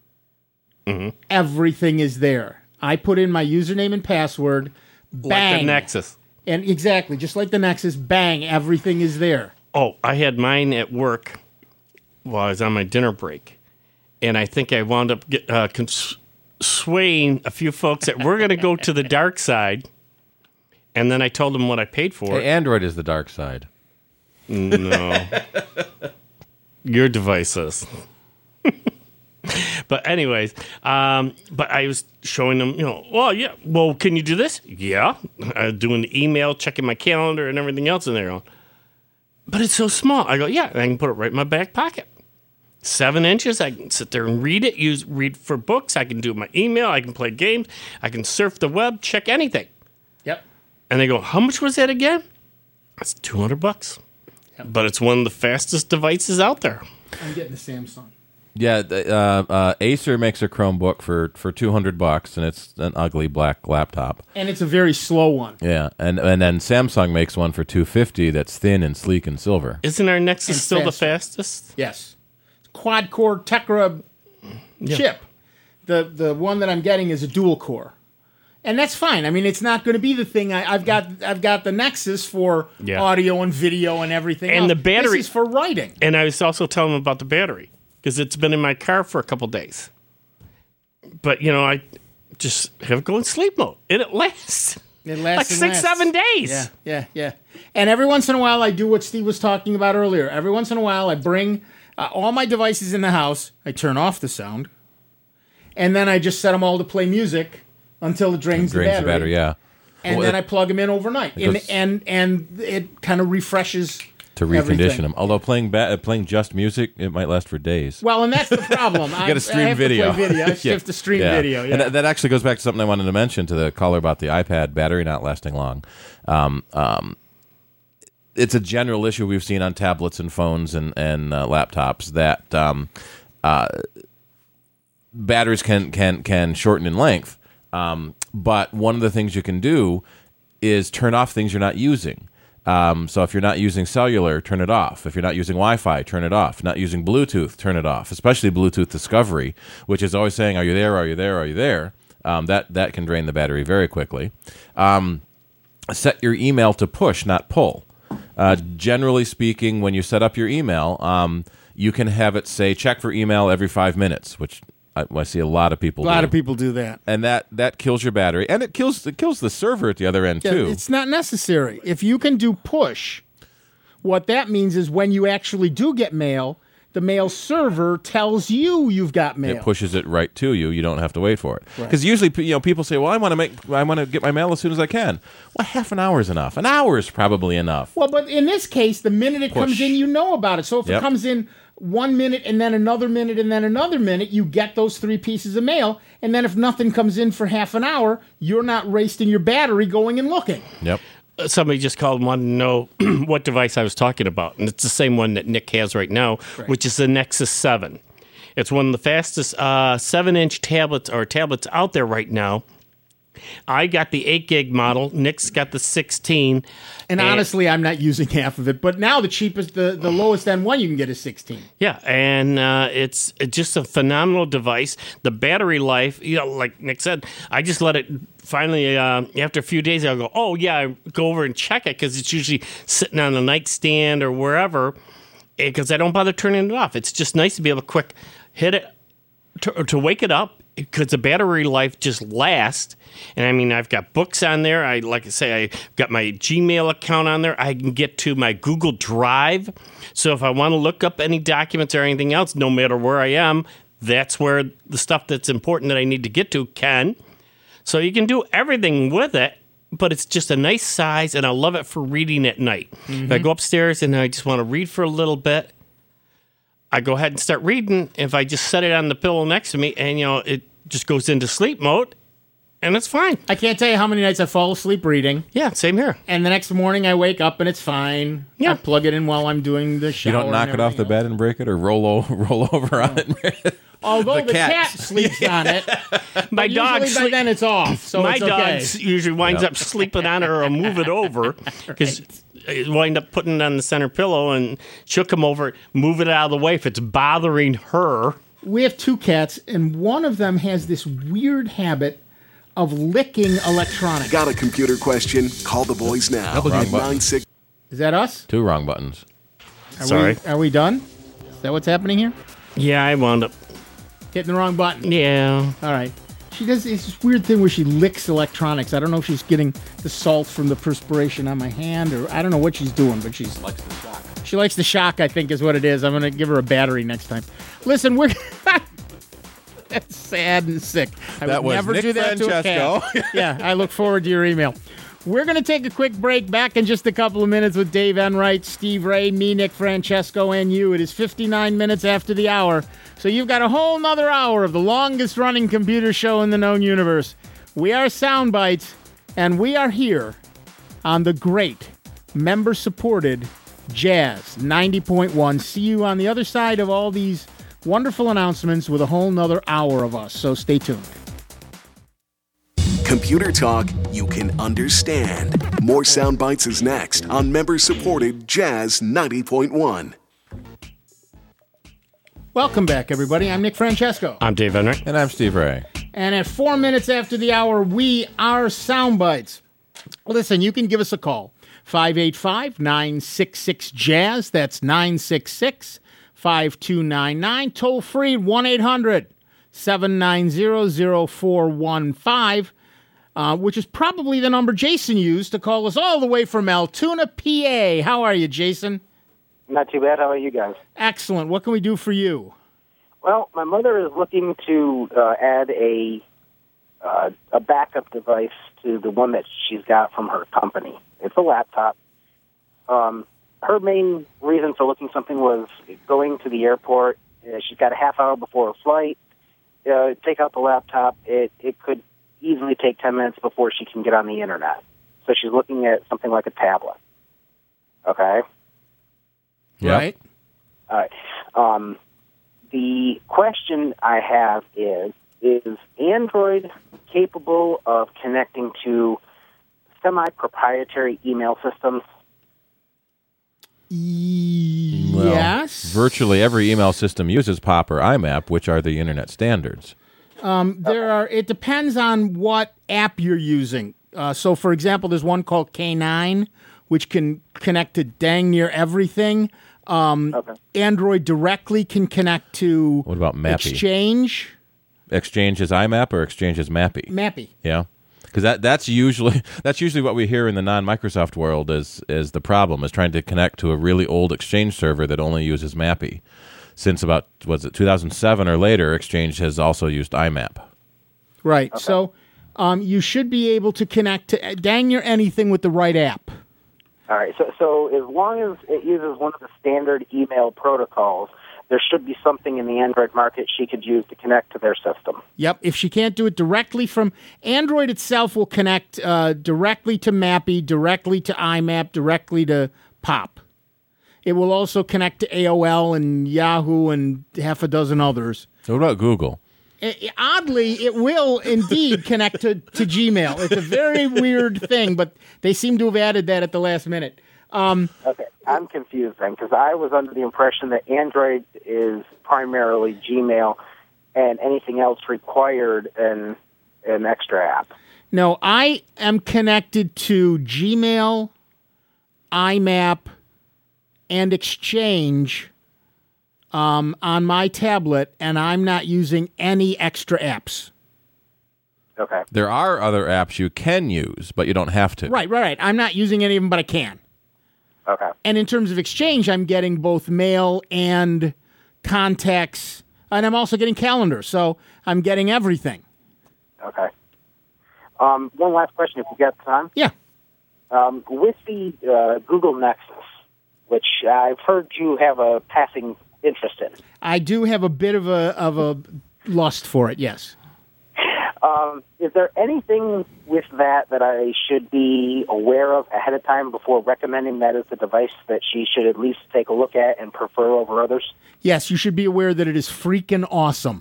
everything is there. I put in my username and password. Bang. Like the Nexus. And exactly, just like the Nexus, bang, everything is there. Oh, I had mine at work while I was on my dinner break. And I think I wound up swaying a few folks that we're going to go to the dark side. And then I told them what I paid for. Hey, Android is the dark side. No. Your devices. But anyways, but I was showing them, well, can you do this? Yeah. Doing the email, checking my calendar and everything else in there. But it's so small. I go, yeah, I can put it right in my back pocket. 7 inches. I can sit there and read it, read for books. I can do my email. I can play games. I can surf the web, check anything. Yep. And they go, how much was that again? That's $200. Yep. But it's one of the fastest devices out there. I'm getting the Samsung. Yeah, Acer makes a Chromebook for $200, and it's an ugly black laptop. And it's a very slow one. Yeah, and then Samsung makes one for $250 that's thin and sleek and silver. Isn't our Nexus still the fastest? Yes, quad-core Tegra chip. The one that I'm getting is a dual core, and that's fine. I mean, it's not going to be the thing. I've got the Nexus for audio and video and everying and else. The battery this is for writing. And I was also telling them about the battery. Because it's been in my car for a couple days. But, I just have it go in sleep mode. And it lasts. It lasts like 6-7 days. Yeah. And every once in a while, I do what Steve was talking about earlier. Every once in a while, I bring all my devices in the house. I turn off the sound, and then I just set them all to play music until it drains the battery. Yeah. And then I plug them in overnight, and it kind of refreshes to recondition everything. them. Although playing just music, it might last for days. Well, and that's the problem. You got to stream video. I have to stream video. Yeah. And that actually goes back to something I wanted to mention to the caller about the iPad battery not lasting long. It's a general issue we've seen on tablets and phones and laptops that batteries can shorten in length. But one of the things you can do is turn off things you're not using. So if you're not using cellular, turn it off. If you're not using Wi-Fi, turn it off. Not using Bluetooth, turn it off. Especially Bluetooth Discovery, which is always saying, "Are you there? Are you there? Are you there?" That can drain the battery very quickly. Set your email to push, not pull. Generally speaking, when you set up your email, you can have it say check for email every 5 minutes, which I see a lot of people do. A lot of people do that. And that kills your battery. And it kills the server at the other end, too. It's not necessary. If you can do push, what that means is when you actually do get mail, the mail server tells you you've got mail. It pushes it right to you. You don't have to wait for it. Because usually, people say, "Well, I want to get my mail as soon as I can." Well, half an hour is enough. An hour is probably enough. Well, but in this case, the minute it comes in, you know about it. So if it comes in 1 minute and then another minute and then another minute, you get those 3 pieces of mail. And then if nothing comes in for half an hour, you're not wasting your battery going and looking. Yep. Somebody just called and wanted to know what device I was talking about. And it's the same one that Nick has right now, which is the Nexus 7. It's one of the fastest 7-inch tablets out there right now. I got the 8 gig model. Nick's got the 16. And honestly, I'm not using half of it. But now the cheapest, the lowest end one you can get is 16. Yeah, and it's just a phenomenal device. The battery life, like Nick said, I just let it finally, after a few days, I'll go, I go over and check it because it's usually sitting on the nightstand or wherever because I don't bother turning it off. It's just nice to be able to quick hit it to wake it up. Because the battery life just lasts. And I mean, I've got books on there. I got my Gmail account on there. I can get to my Google Drive. So if I want to look up any documents or anything else, no matter where I am, that's where the stuff that's important that I need to get to can. So you can do everything with it, but it's just a nice size, and I love it for reading at night. Mm-hmm. If I go upstairs and I just want to read for a little bit, I go ahead and start reading. If I just set it on the pillow next to me and, it just goes into sleep mode, and it's fine. I can't tell you how many nights I fall asleep reading. Yeah, same here. And the next morning I wake up and it's fine. Yeah. I plug it in while I'm doing the shower. You don't knock it off the bed and break it or roll over on it? Although the cat sleeps on it. My dog by then it's off, so my it's okay. dog usually winds up sleeping on it or I'll move it over because wind up putting it on the center pillow and she'll come over, move it out of the way if it's bothering her. We have 2 cats, and one of them has this weird habit of licking electronics. Got a computer question? Call the boys now. 896. Is that us? 2 wrong buttons. Are we done? Is that what's happening here? Yeah, I wound up hitting the wrong button. Yeah. All right. She does this weird thing where she licks electronics. I don't know if she's getting the salt from the perspiration on my hand, or I don't know what she's doing, but she likes the shock. She likes the shock, I think, is what it is. I'm going to give her a battery next time. Listen, we're... That's sad and sick. I would never do that to a cat. Yeah, I look forward to your email. We're going to take a quick break. Back in just a couple of minutes with Dave Enright, Steve Ray, me, Nick Francesco, and you. It is 59 minutes after the hour, so you've got a whole nother hour of the longest-running computer show in the known universe. We are Soundbites, and we are here on the great, member-supported Jazz 90.1. See you on the other side of all these wonderful announcements with a whole nother hour of us, so stay tuned. Computer talk you can understand. More Sound Bites is next on member-supported Jazz 90.1. Welcome back, everybody. I'm Nick Francesco. I'm Dave Enright. And I'm Steve Ray. And at 4 minutes after the hour, we are Sound Bites. Listen, you can give us a call. 585-966-JAZZ. That's 966-5299. Toll free, 1-800-790-0415. which is probably the number Jason used to call us all the way from Altoona, PA. How are you, Jason? Not too bad. How are you guys? Excellent. What can we do for you? Well, my mother is looking to add a backup device to the one that she's got from her company. It's a laptop. Her main reason for looking something was going to the airport. She's got a half hour before a flight. Take out the laptop. It could easily take 10 minutes before she can get on the internet. So she's looking at something like a tablet. Okay? Yep. Right. All right. The question I have is Android capable of connecting to semi-proprietary email systems? Well, Yes. virtually every email system uses POP or IMAP, which are the internet standards. It depends on what app you're using. So, for example, there's one called K9, which can connect to dang near everything. Android directly can connect to What about Mappy? Exchange. Exchange is IMAP or Exchange is Mappy? Mappy. Yeah, because that's usually what we hear in the non-Microsoft world is the problem is trying to connect to a really old Exchange server that only uses Mappy. Since about 2007 or later, Exchange has also used IMAP. Right. Okay. So you should be able to connect to dang near anything with the right app. All right. So as long as it uses one of the standard email protocols, there should be something in the Android market she could use to connect to their system. Yep. If she can't do it directly from Android itself, will connect directly to Mappy, directly to IMAP, directly to POP. It will also connect to AOL and Yahoo and half a dozen others. So what about Google? Oddly, it will indeed connect to Gmail. It's a very weird thing, but they seem to have added that at the last minute. Okay, I'm confused then, because I was under the impression that Android is primarily Gmail and anything else required an extra app. No, I am connected to Gmail, IMAP, and Exchange on my tablet, and I'm not using any extra apps. Okay. There are other apps you can use, but you don't have to. Right. I'm not using any of them, but I can. Okay. And in terms of Exchange, I'm getting both mail and contacts, and I'm also getting calendar, so I'm getting everything. Okay. One last question, if you got time. Yeah. With the Google Nexus, which I've heard you have a passing interest in. I do have a bit of a lust for it, yes. Is there anything with that I should be aware of ahead of time before recommending that as the device that she should at least take a look at and prefer over others? Yes, you should be aware that it is freaking awesome.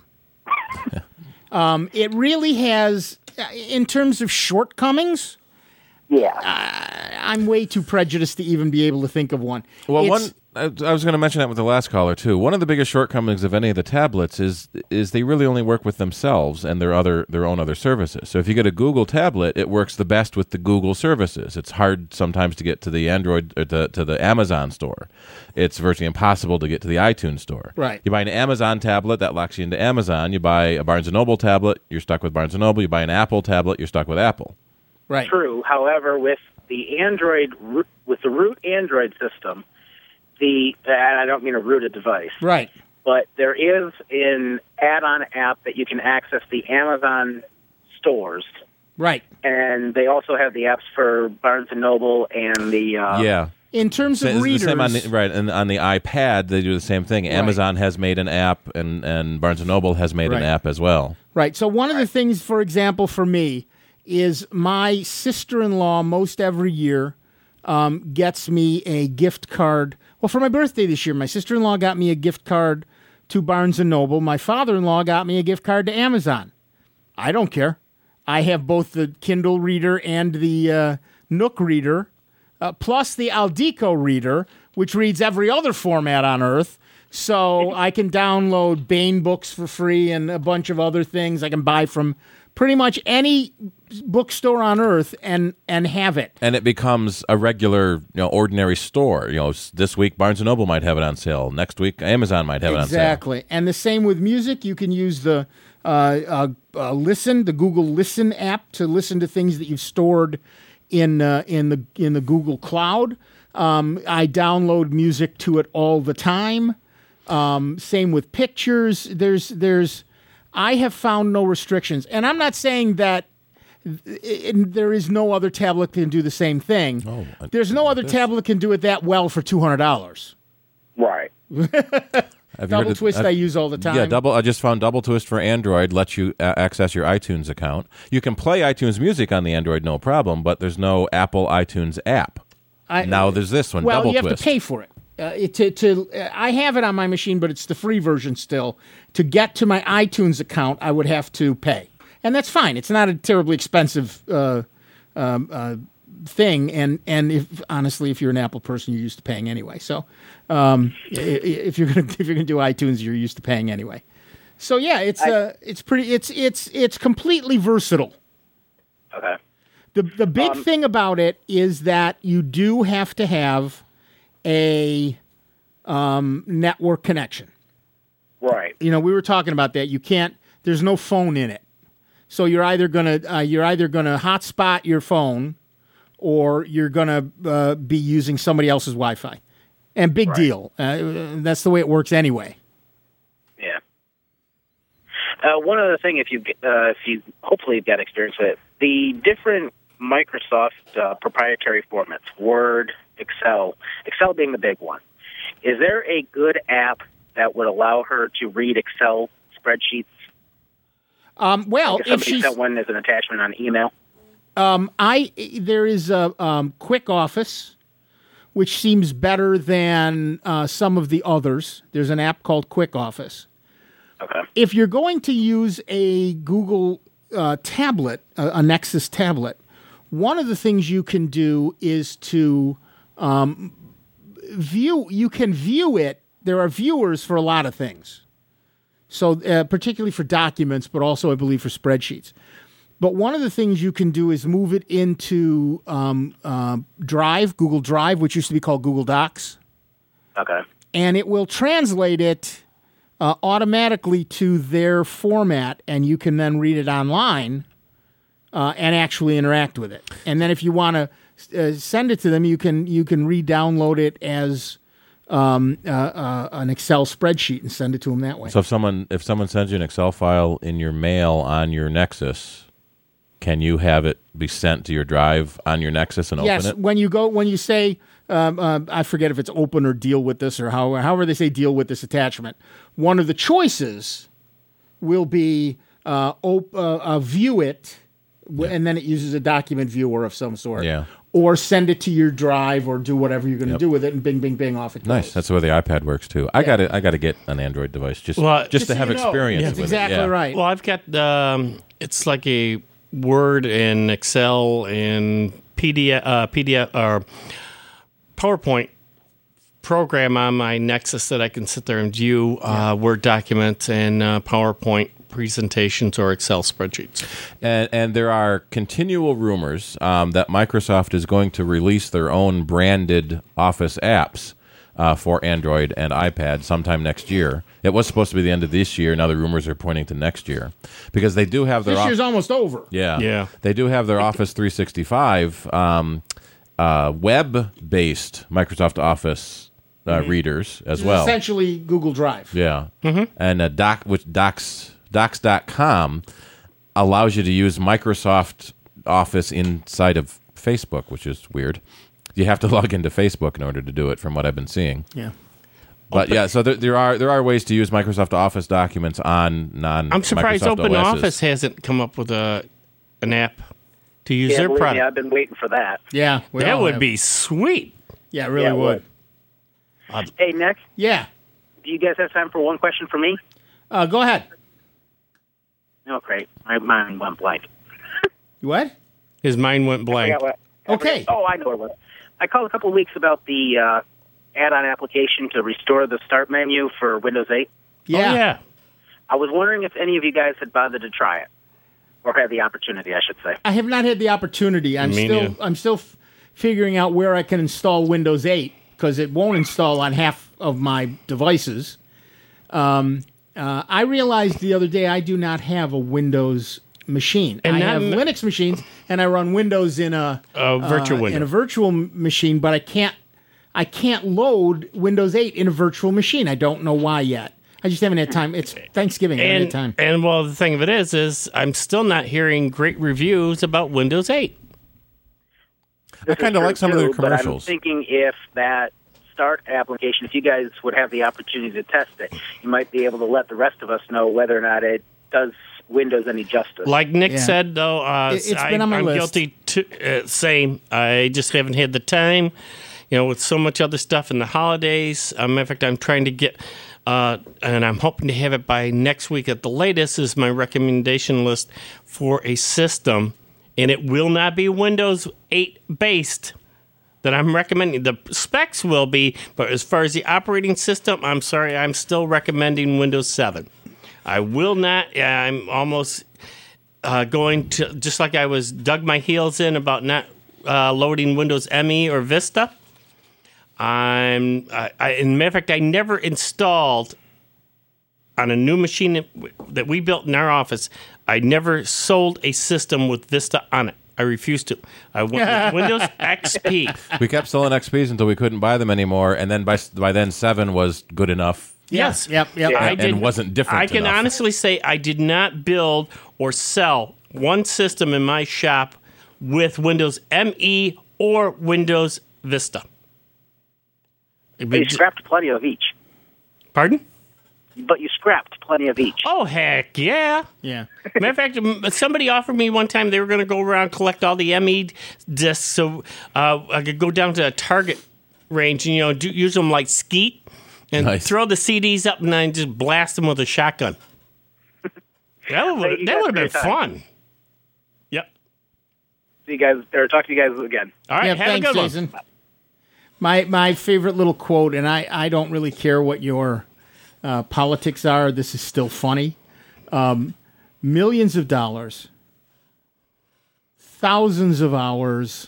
It really has, in terms of shortcomings, I'm way too prejudiced to even be able to think of one. Well, I was going to mention that with the last caller too. One of the biggest shortcomings of any of the tablets is they really only work with themselves and their own other services. So if you get a Google tablet, it works the best with the Google services. It's hard sometimes to get to the Android or to the Amazon store. It's virtually impossible to get to the iTunes store. Right. You buy an Amazon tablet, that locks you into Amazon. You buy a Barnes & Noble tablet, you're stuck with Barnes & Noble. You buy an Apple tablet, you're stuck with Apple. Right. True. However, with the root Android system, and I don't mean a rooted device. Right. But there is an add-on app that you can access the Amazon stores. Right. And they also have the apps for Barnes & Noble and the... In terms of readers... The same and on the iPad, they do the same thing. Amazon has made an app, and Barnes & Noble has made an app as well. Right. So one of the things, for example, for me, is my sister-in-law most every year gets me a gift card. Well, for my birthday this year, my sister-in-law got me a gift card to Barnes & Noble. My father-in-law got me a gift card to Amazon. I don't care. I have both the Kindle reader and the Nook reader, plus the Aldico reader, which reads every other format on Earth. So I can download Baen books for free and a bunch of other things I can buy from pretty much any bookstore on Earth and have it. And it becomes a regular, ordinary store. This week Barnes & Noble might have it on sale. Next week Amazon might have it on sale. Exactly. And the same with music. You can use the Listen, the Google Listen app to listen to things that you've stored in the Google Cloud. I download music to it all the time. Same with pictures. I have found no restrictions, and I'm not saying that there is no other tablet that can do the same thing. Oh, There's no other tablet that can do it that well for $200. Right. Double Twist I use all the time. Yeah, I just found Double Twist for Android lets you access your iTunes account. You can play iTunes music on the Android, no problem, but there's no Apple iTunes app. Now there's this one, well, Double you have Twist. to pay for it. I have it on my machine, but it's the free version still. To get to my iTunes account, I would have to pay, and that's fine. It's not a terribly expensive thing, and if you're an Apple person, you're used to paying anyway. So if you're gonna do iTunes, you're used to paying anyway. So yeah, it's completely versatile. Okay. The big thing about it is that you do have to have a network connection. Right. We were talking about that. You can't. There's no phone in it, so you're either gonna hotspot your phone, or you're gonna be using somebody else's Wi-Fi. And big deal. That's the way it works anyway. Yeah. One other thing, if you hopefully you've got experience with it, the different Microsoft proprietary formats, Word, Excel being the big one. Is there a good app that would allow her to read Excel spreadsheets? Well, if somebody sent one as an attachment on email. There is a Quick Office, which seems better than some of the others. There's an app called Quick Office. Okay. If you're going to use a Google tablet, a Nexus tablet, one of the things you can do is to view. You can view it. There are viewers for a lot of things. So particularly for documents, but also I believe for spreadsheets. But one of the things you can do is move it into Drive, Google Drive, which used to be called Google Docs. Okay. And it will translate it automatically to their format, and you can then read it online and actually interact with it. And then if you want to send it to them, you can re-download it as an Excel spreadsheet and send it to them that way. So if someone sends you an Excel file in your mail on your Nexus, can you have it be sent to your Drive on your Nexus and open it? Yes, when you say, I forget if it's open or deal with this or however they say deal with this attachment, one of the choices will be view it, and then it uses a document viewer of some sort. Yeah. Or send it to your Drive or do whatever you're going to do with it, and bing, bing, bing, off it goes. Nice. That's the way the iPad works too. I got to get an Android device just to have experience with That's exactly right. Well, I've got it's like a Word and Excel and PDF or PowerPoint program on my Nexus that I can sit there and view Word documents and PowerPoint presentations or Excel spreadsheets. And there are continual rumors that Microsoft is going to release their own branded Office apps for Android and iPad sometime next year. It was supposed to be the end of this year. Now the rumors are pointing to next year because they do have their... This year's almost over. Yeah. They do have their Office 365 web-based Microsoft Office readers as well. Essentially Google Drive. Yeah. Mm-hmm. And Docs.com allows you to use Microsoft Office inside of Facebook, which is weird. You have to log into Facebook in order to do it, from what I've been seeing. Yeah. But yeah, so there are ways to use Microsoft Office documents on non. I'm surprised Microsoft OpenOffice OSs. hasn't come up with an app to use their believe product. me, I've been waiting for that. Yeah. That would be sweet. Yeah, it really would. Hey, Nick. Yeah. Do you guys have time for one question for me? Go ahead. Oh, great. My mind went blank. What? His mind went blank. Okay. Oh, I know what it was. I called a couple of weeks about the add-on application to restore the start menu for Windows 8. Yeah. Oh, yeah. I was wondering if any of you guys had bothered to try it, or had the opportunity, I should say. I have not had the opportunity. I'm still figuring out where I can install Windows 8 because it won't install on half of my devices. I realized the other day I do not have a Windows machine. And I have Linux machines, and I run Windows in a virtual window. in a virtual machine, but I can't load Windows 8 in a virtual machine. I don't know why yet. I just haven't had time. It's Thanksgiving. I haven't had time. And well, the thing of it is I'm still not hearing great reviews about Windows 8. I kind of like some of their But I'm commercials. thinking if that Start application, if you guys would have the opportunity to test it, you might be able to let the rest of us know whether or not it does Windows any justice. Like Nick said, though, It's been on my I'm list. guilty to same. I just haven't had the time. With so much other stuff in the holidays. Matter of fact, I'm trying to get, and I'm hoping to have it by next week at the latest, is my recommendation list for a system. And it will not be Windows 8 based that I'm recommending. The specs will be, but as far as the operating system, I'm sorry, I'm still recommending Windows 7. I will not, I'm almost going to, just like I was dug my heels in about not loading Windows ME or Vista. In matter of fact, I never installed on a new machine that we built in our office. I never sold a system with Vista on it. I refused to. I went with Windows XP. We kept selling XPs until we couldn't buy them anymore, and then by then 7 was good enough. Yes. Yep. And wasn't different I can enough. honestly say I did not build or sell one system in my shop with Windows ME or Windows Vista. But you scrapped plenty of each. Pardon? But you scrapped plenty of each. Oh, heck yeah. Yeah. Matter of fact, somebody offered me one time they were going to go around and collect all the ME discs so I could go down to a Target range and, use them like skeet and throw the CDs up and then just blast them with a shotgun. That would have been fun. Yep. See you guys, or talk to you guys again. All right, have thanks, a good Jason. one. My favorite little quote, and I don't really care what your politics are. This is still funny. Millions of dollars, thousands of hours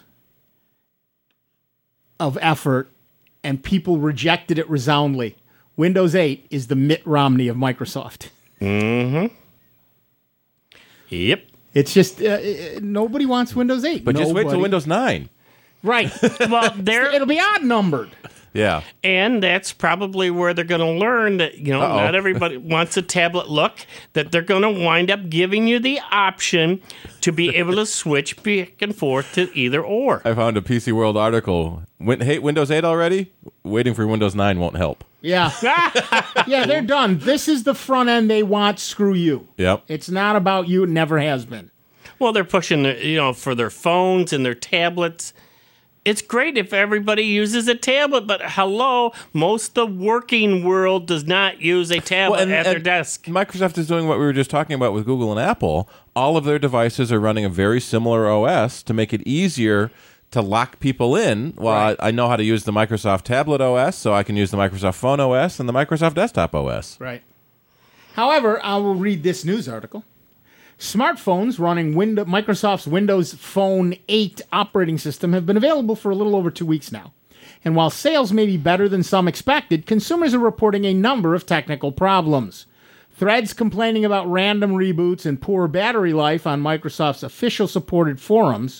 of effort, and people rejected it resoundingly. Windows 8 is the Mitt Romney of Microsoft. Mm-hmm. Yep. It's just nobody wants Windows 8. But just wait till Windows 9. Right. Well, it'll be odd numbered. Yeah. And that's probably where they're going to learn that, not everybody wants a tablet look, that they're going to wind up giving you the option to be able to switch back and forth to either or. I found a PC World article. Hate Windows 8 already? Waiting for Windows 9 won't help. Yeah. Yeah, they're done. This is the front end they want. Screw you. Yep. It's not about you. It never has been. Well, they're pushing, for their phones and their tablets. It's great if everybody uses a tablet, but hello, most of the working world does not use a tablet at their desk. Microsoft is doing what we were just talking about with Google and Apple. All of their devices are running a very similar OS to make it easier to lock people in. Well, I know how to use the Microsoft Tablet OS, so I can use the Microsoft Phone OS and the Microsoft Desktop OS. Right. However, I will read this news article. Smartphones running Microsoft's Windows Phone 8 operating system have been available for a little over 2 weeks now. And while sales may be better than some expected, consumers are reporting a number of technical problems. Threads complaining about random reboots and poor battery life on Microsoft's official support forums,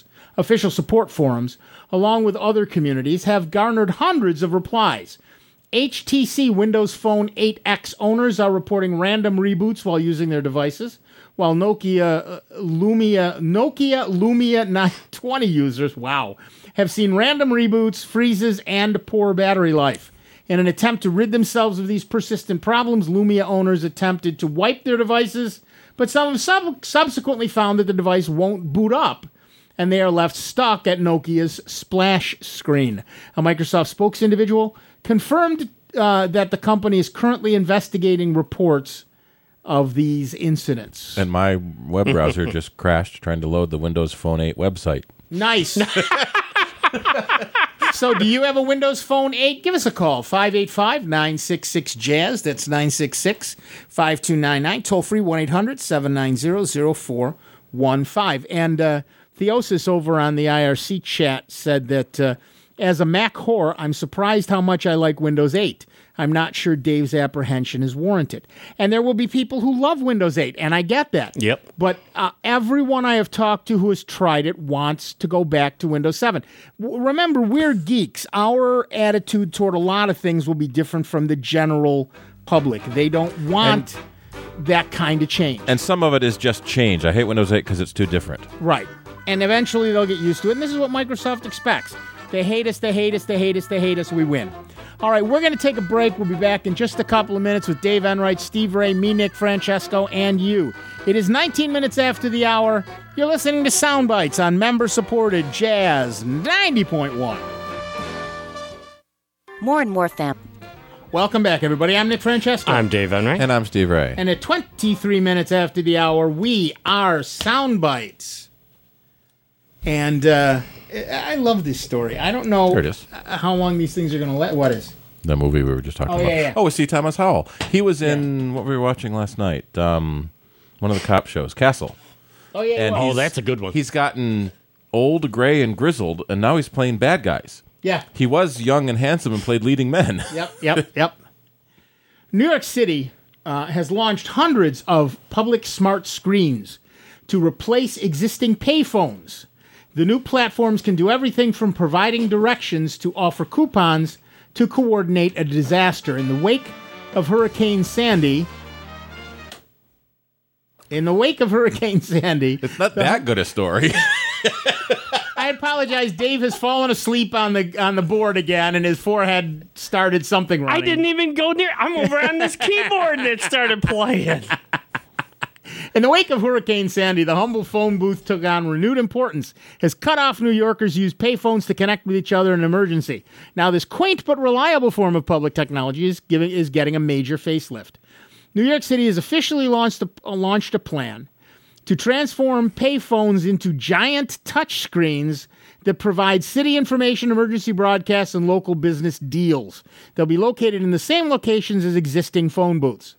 along with other communities, have garnered hundreds of replies. HTC Windows Phone 8X owners are reporting random reboots while using their devices, while Nokia Lumia 920 users, have seen random reboots, freezes, and poor battery life. In an attempt to rid themselves of these persistent problems, Lumia owners attempted to wipe their devices, but some have subsequently found that the device won't boot up, and they are left stuck at Nokia's splash screen. A Microsoft spokesperson confirmed that the company is currently investigating reports of these incidents. And my web browser just crashed trying to load the Windows Phone 8 website. Nice. So do you have a Windows Phone 8? Give us a call, 585-966-JAZZ. That's 966-5299. Toll free, 1-800-790-0415. And Theosis over on the IRC chat said that As a Mac whore, I'm surprised how much I like Windows 8. I'm not sure Dave's apprehension is warranted. And there will be people who love Windows 8, and I get that. Yep. But everyone I have talked to who has tried it wants to go back to Windows 7. Remember, we're geeks. Our attitude toward a lot of things will be different from the general public. They don't want that kind of change. And some of it is just change. I hate Windows 8 because it's too different. Right. And eventually they'll get used to it. And this is what Microsoft expects. They hate us, they hate us, they hate us, they hate us, we win. All right, we're going to take a break. We'll be back in just a couple of minutes with Dave Enright, Steve Ray, me, Nick Francesco, and you. It is 19 minutes after the hour. You're listening to Soundbites on member-supported Jazz 90.1. More and more fam. Welcome back, everybody. I'm Nick Francesco. I'm Dave Enright. And I'm Steve Ray. And at 23 minutes after the hour, we are Soundbites. And I love this story. I don't know how long these things are going to let. What is? The movie we were just talking about. Yeah. Oh, with C. Thomas Howell. He was in what we were watching last night. One of the cop shows, Castle. Oh, yeah. And that's a good one. He's gotten old, gray, and grizzled, and now he's playing bad guys. Yeah. He was young and handsome and played leading men. Yep. New York City has launched hundreds of public smart screens to replace existing payphones. The new platforms can do everything from providing directions to offer coupons to coordinate a disaster. In the wake of Hurricane Sandy... It's not that good a story. I apologize. Dave has fallen asleep on the board again, and his forehead started something running. I didn't even go near. I'm over on this keyboard and it started playing. In the wake of Hurricane Sandy, the humble phone booth took on renewed importance as cut-off New Yorkers used payphones to connect with each other in an emergency. Now, this quaint but reliable form of public technology is getting a major facelift. New York City has officially launched a plan to transform payphones into giant touchscreens that provide city information, emergency broadcasts, and local business deals. They'll be located in the same locations as existing phone booths.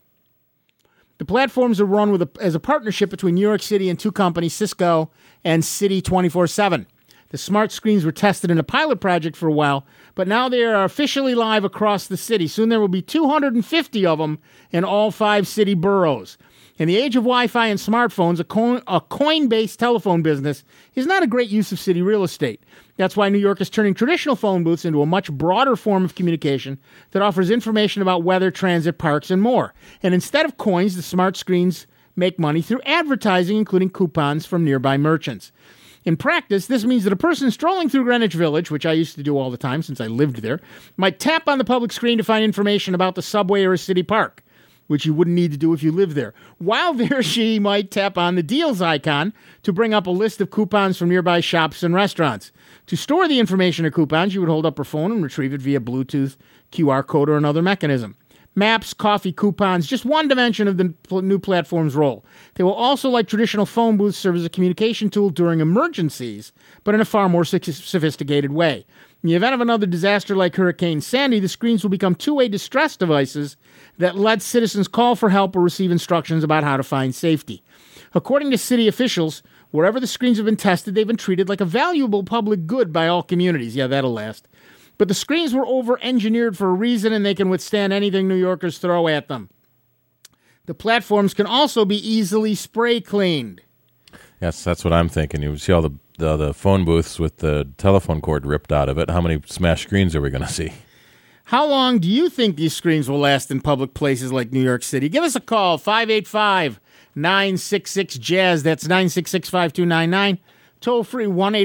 The platforms are run as a partnership between New York City and two companies, Cisco and City 24/7. The smart screens were tested in a pilot project for a while, but now they are officially live across the city. Soon there will be 250 of them in all 5 city boroughs. In the age of Wi-Fi and smartphones, a coin-based telephone business is not a great use of city real estate. That's why New York is turning traditional phone booths into a much broader form of communication that offers information about weather, transit, parks, and more. And instead of coins, the smart screens make money through advertising, including coupons from nearby merchants. In practice, this means that a person strolling through Greenwich Village, which I used to do all the time since I lived there, might tap on the public screen to find information about the subway or a city park, which you wouldn't need to do if you lived there. While there, she might tap on the deals icon to bring up a list of coupons from nearby shops and restaurants. To store the information or coupons, you would hold up her phone and retrieve it via Bluetooth, QR code, or another mechanism. Maps, coffee, coupons, just one dimension of the new platform's role. They will also, like traditional phone booths, serve as a communication tool during emergencies, but in a far more sophisticated way. In the event of another disaster like Hurricane Sandy, the screens will become two-way distress devices that let citizens call for help or receive instructions about how to find safety. According to city officials, wherever the screens have been tested, they've been treated like a valuable public good by all communities. Yeah, that'll last. But the screens were over-engineered for a reason, and they can withstand anything New Yorkers throw at them. The platforms can also be easily spray cleaned. Yes, that's what I'm thinking. You see all the phone booths with the telephone cord ripped out of it. How many smashed screens are we going to see? How long do you think these screens will last in public places like New York City? Give us a call, 585-966-JAZZ. That's 966-5299. Toll free,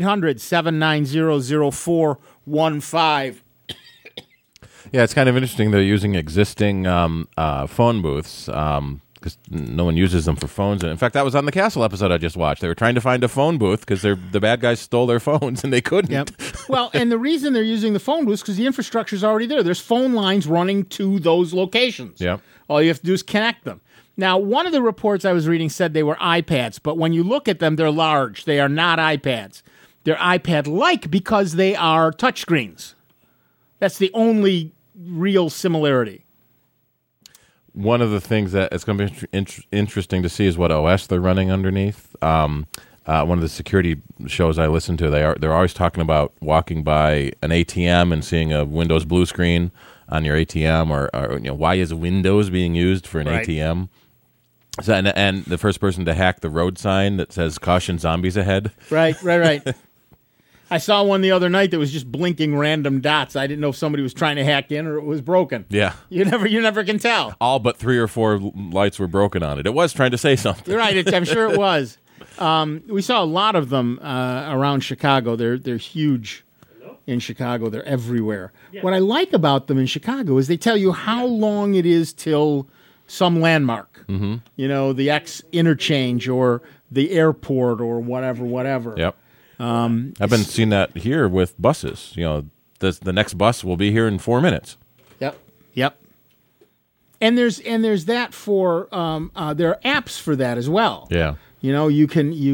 1-800-790-0415. Yeah, it's kind of interesting. They're using existing phone booths because no one uses them for phones. And in fact, that was on the Castle episode I just watched. They were trying to find a phone booth because the bad guys stole their phones and they couldn't. Yep. Well, and the reason they're using the phone booths is because the infrastructure is already there. There's phone lines running to those locations. Yep. All you have to do is connect them. Now, one of the reports I was reading said they were iPads, but when you look at them, they're large. They are not iPads. They're iPad-like because they are touchscreens. That's the only real similarity. One of the things that it's going to be interesting to see is what OS they're running underneath. one of the security shows I listen to, they're always talking about walking by an ATM and seeing a Windows blue screen on your ATM, or why is Windows being used for an ATM? So, and the first person to hack the road sign that says "Caution, zombies ahead." Right. I saw one the other night that was just blinking random dots. I didn't know if somebody was trying to hack in or it was broken. Yeah, you never can tell. All but 3 or 4 lights were broken on it. It was trying to say something. You're right. I'm sure it was. We saw a lot of them around Chicago. They're huge in Chicago. They're everywhere. Yeah. What I like about them in Chicago is they tell you how long it is till some landmark. Mm-hmm. The X interchange or the airport or whatever. Yep. I've been seeing that here with buses. The next bus will be here in 4 minutes. Yep. And there's that for there are apps for that as well. Yeah. You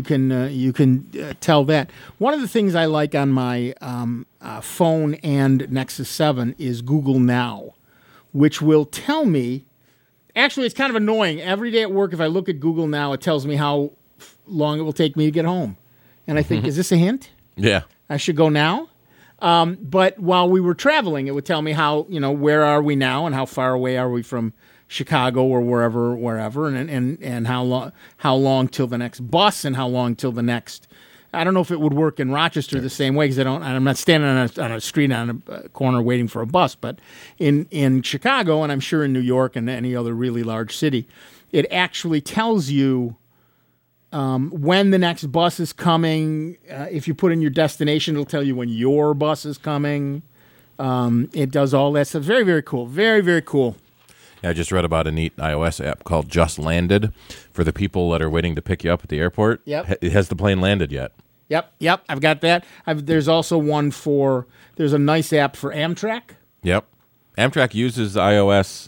can tell that. One of the things I like on my phone and Nexus 7 is Google Now, which will tell me. Actually, it's kind of annoying. Every day at work, if I look at Google Now, it tells me how long it will take me to get home. And I think, is this a hint? Yeah. I should go now? But while we were traveling, it would tell me how, where are we now and how far away are we from Chicago or wherever, and how long till the next bus and how long till the next. I don't know if it would work in Rochester the same way because I'm not standing on a street on a corner waiting for a bus, but in Chicago, and I'm sure in New York and any other really large city, it actually tells you when the next bus is coming. If you put in your destination, it'll tell you when your bus is coming. It does all that stuff. Very, very cool. Very, very cool. Yeah, I just read about a neat iOS app called Just Landed for the people that are waiting to pick you up at the airport. Yep. Has the plane landed yet? Yep. I've got that. There's also one there's a nice app for Amtrak. Yep. Amtrak uses iOS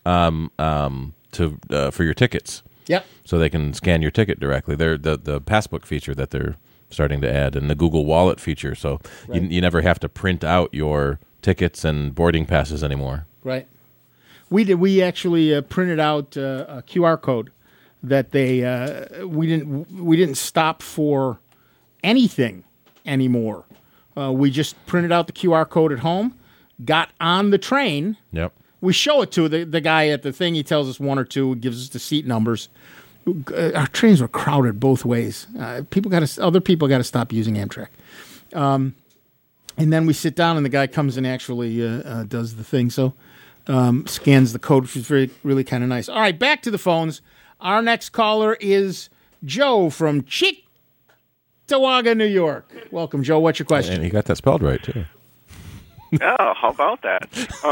for your tickets. Yep. So they can scan your ticket directly. They're the Passbook feature that they're starting to add, and the Google Wallet feature. So you never have to print out your tickets and boarding passes anymore. Right. We actually printed out a QR code that we didn't stop for anything anymore. We just printed out the QR code at home, got on the train. Yep. We show it to the guy at the thing. He tells us 1 or 2, gives us the seat numbers. Our trains were crowded both ways. Other people got to stop using Amtrak. And then we sit down, and the guy comes and actually does the thing. So scans the code, which is really kind of nice. All right, back to the phones. Our next caller is Joe from Cheektowaga, New York. Welcome, Joe. What's your question? And he got that spelled right, too. Oh, how about that?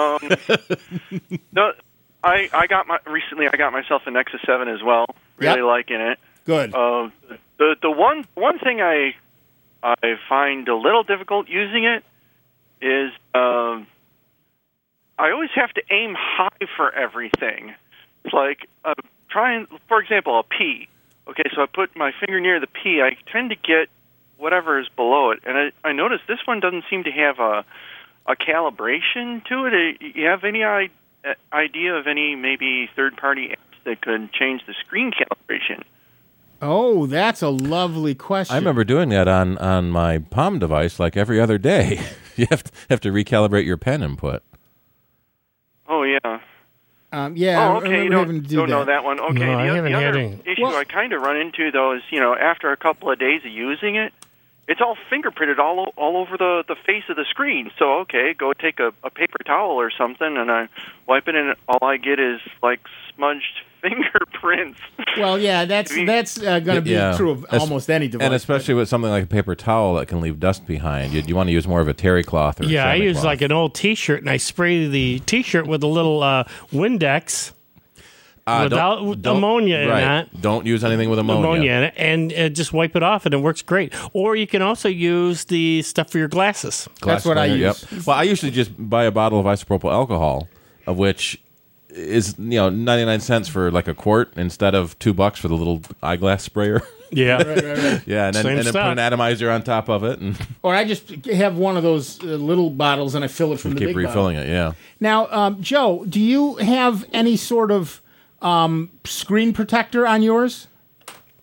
No, I got myself a Nexus 7 as well. Really liking it. Good. The one thing I find a little difficult using it is I always have to aim high for everything. It's like for example, a P. Okay, so I put my finger near the P. I tend to get whatever is below it, and I noticed this one doesn't seem to have a calibration to it. You have any idea of any maybe third-party apps that could change the screen calibration? Oh, that's a lovely question. I remember doing that on my Palm device like every other day. You have to recalibrate your pen input. Oh, yeah. Yeah. Oh, okay. You don't know that one. Okay. No, the other issue I kind of run into, though, is, after a couple of days of using it, it's all fingerprinted all over the face of the screen. So, okay, go take a paper towel or something, and I wipe it, and all I get is, like, smudged fingerprints. Well, yeah, that's going to be true of almost any device. And especially with something like a paper towel that can leave dust behind. You want to use more of a terry cloth or I use cloth. like an old T-shirt, and I spray the T-shirt with a little Windex. Without ammonia in it. Don't use anything with ammonia in it, and just wipe it off, and it works great. Or you can also use the stuff for your glasses. That's what I use. Yep. Well, I usually just buy a bottle of isopropyl alcohol, of which is 99 cents for like a quart instead of $2 for the little eyeglass sprayer. Yeah, right. Yeah, and then put an atomizer on top of it, or I just have one of those little bottles and I fill it from the big bottle. Keep refilling it. Yeah. Now, Joe, do you have any sort of screen protector on yours?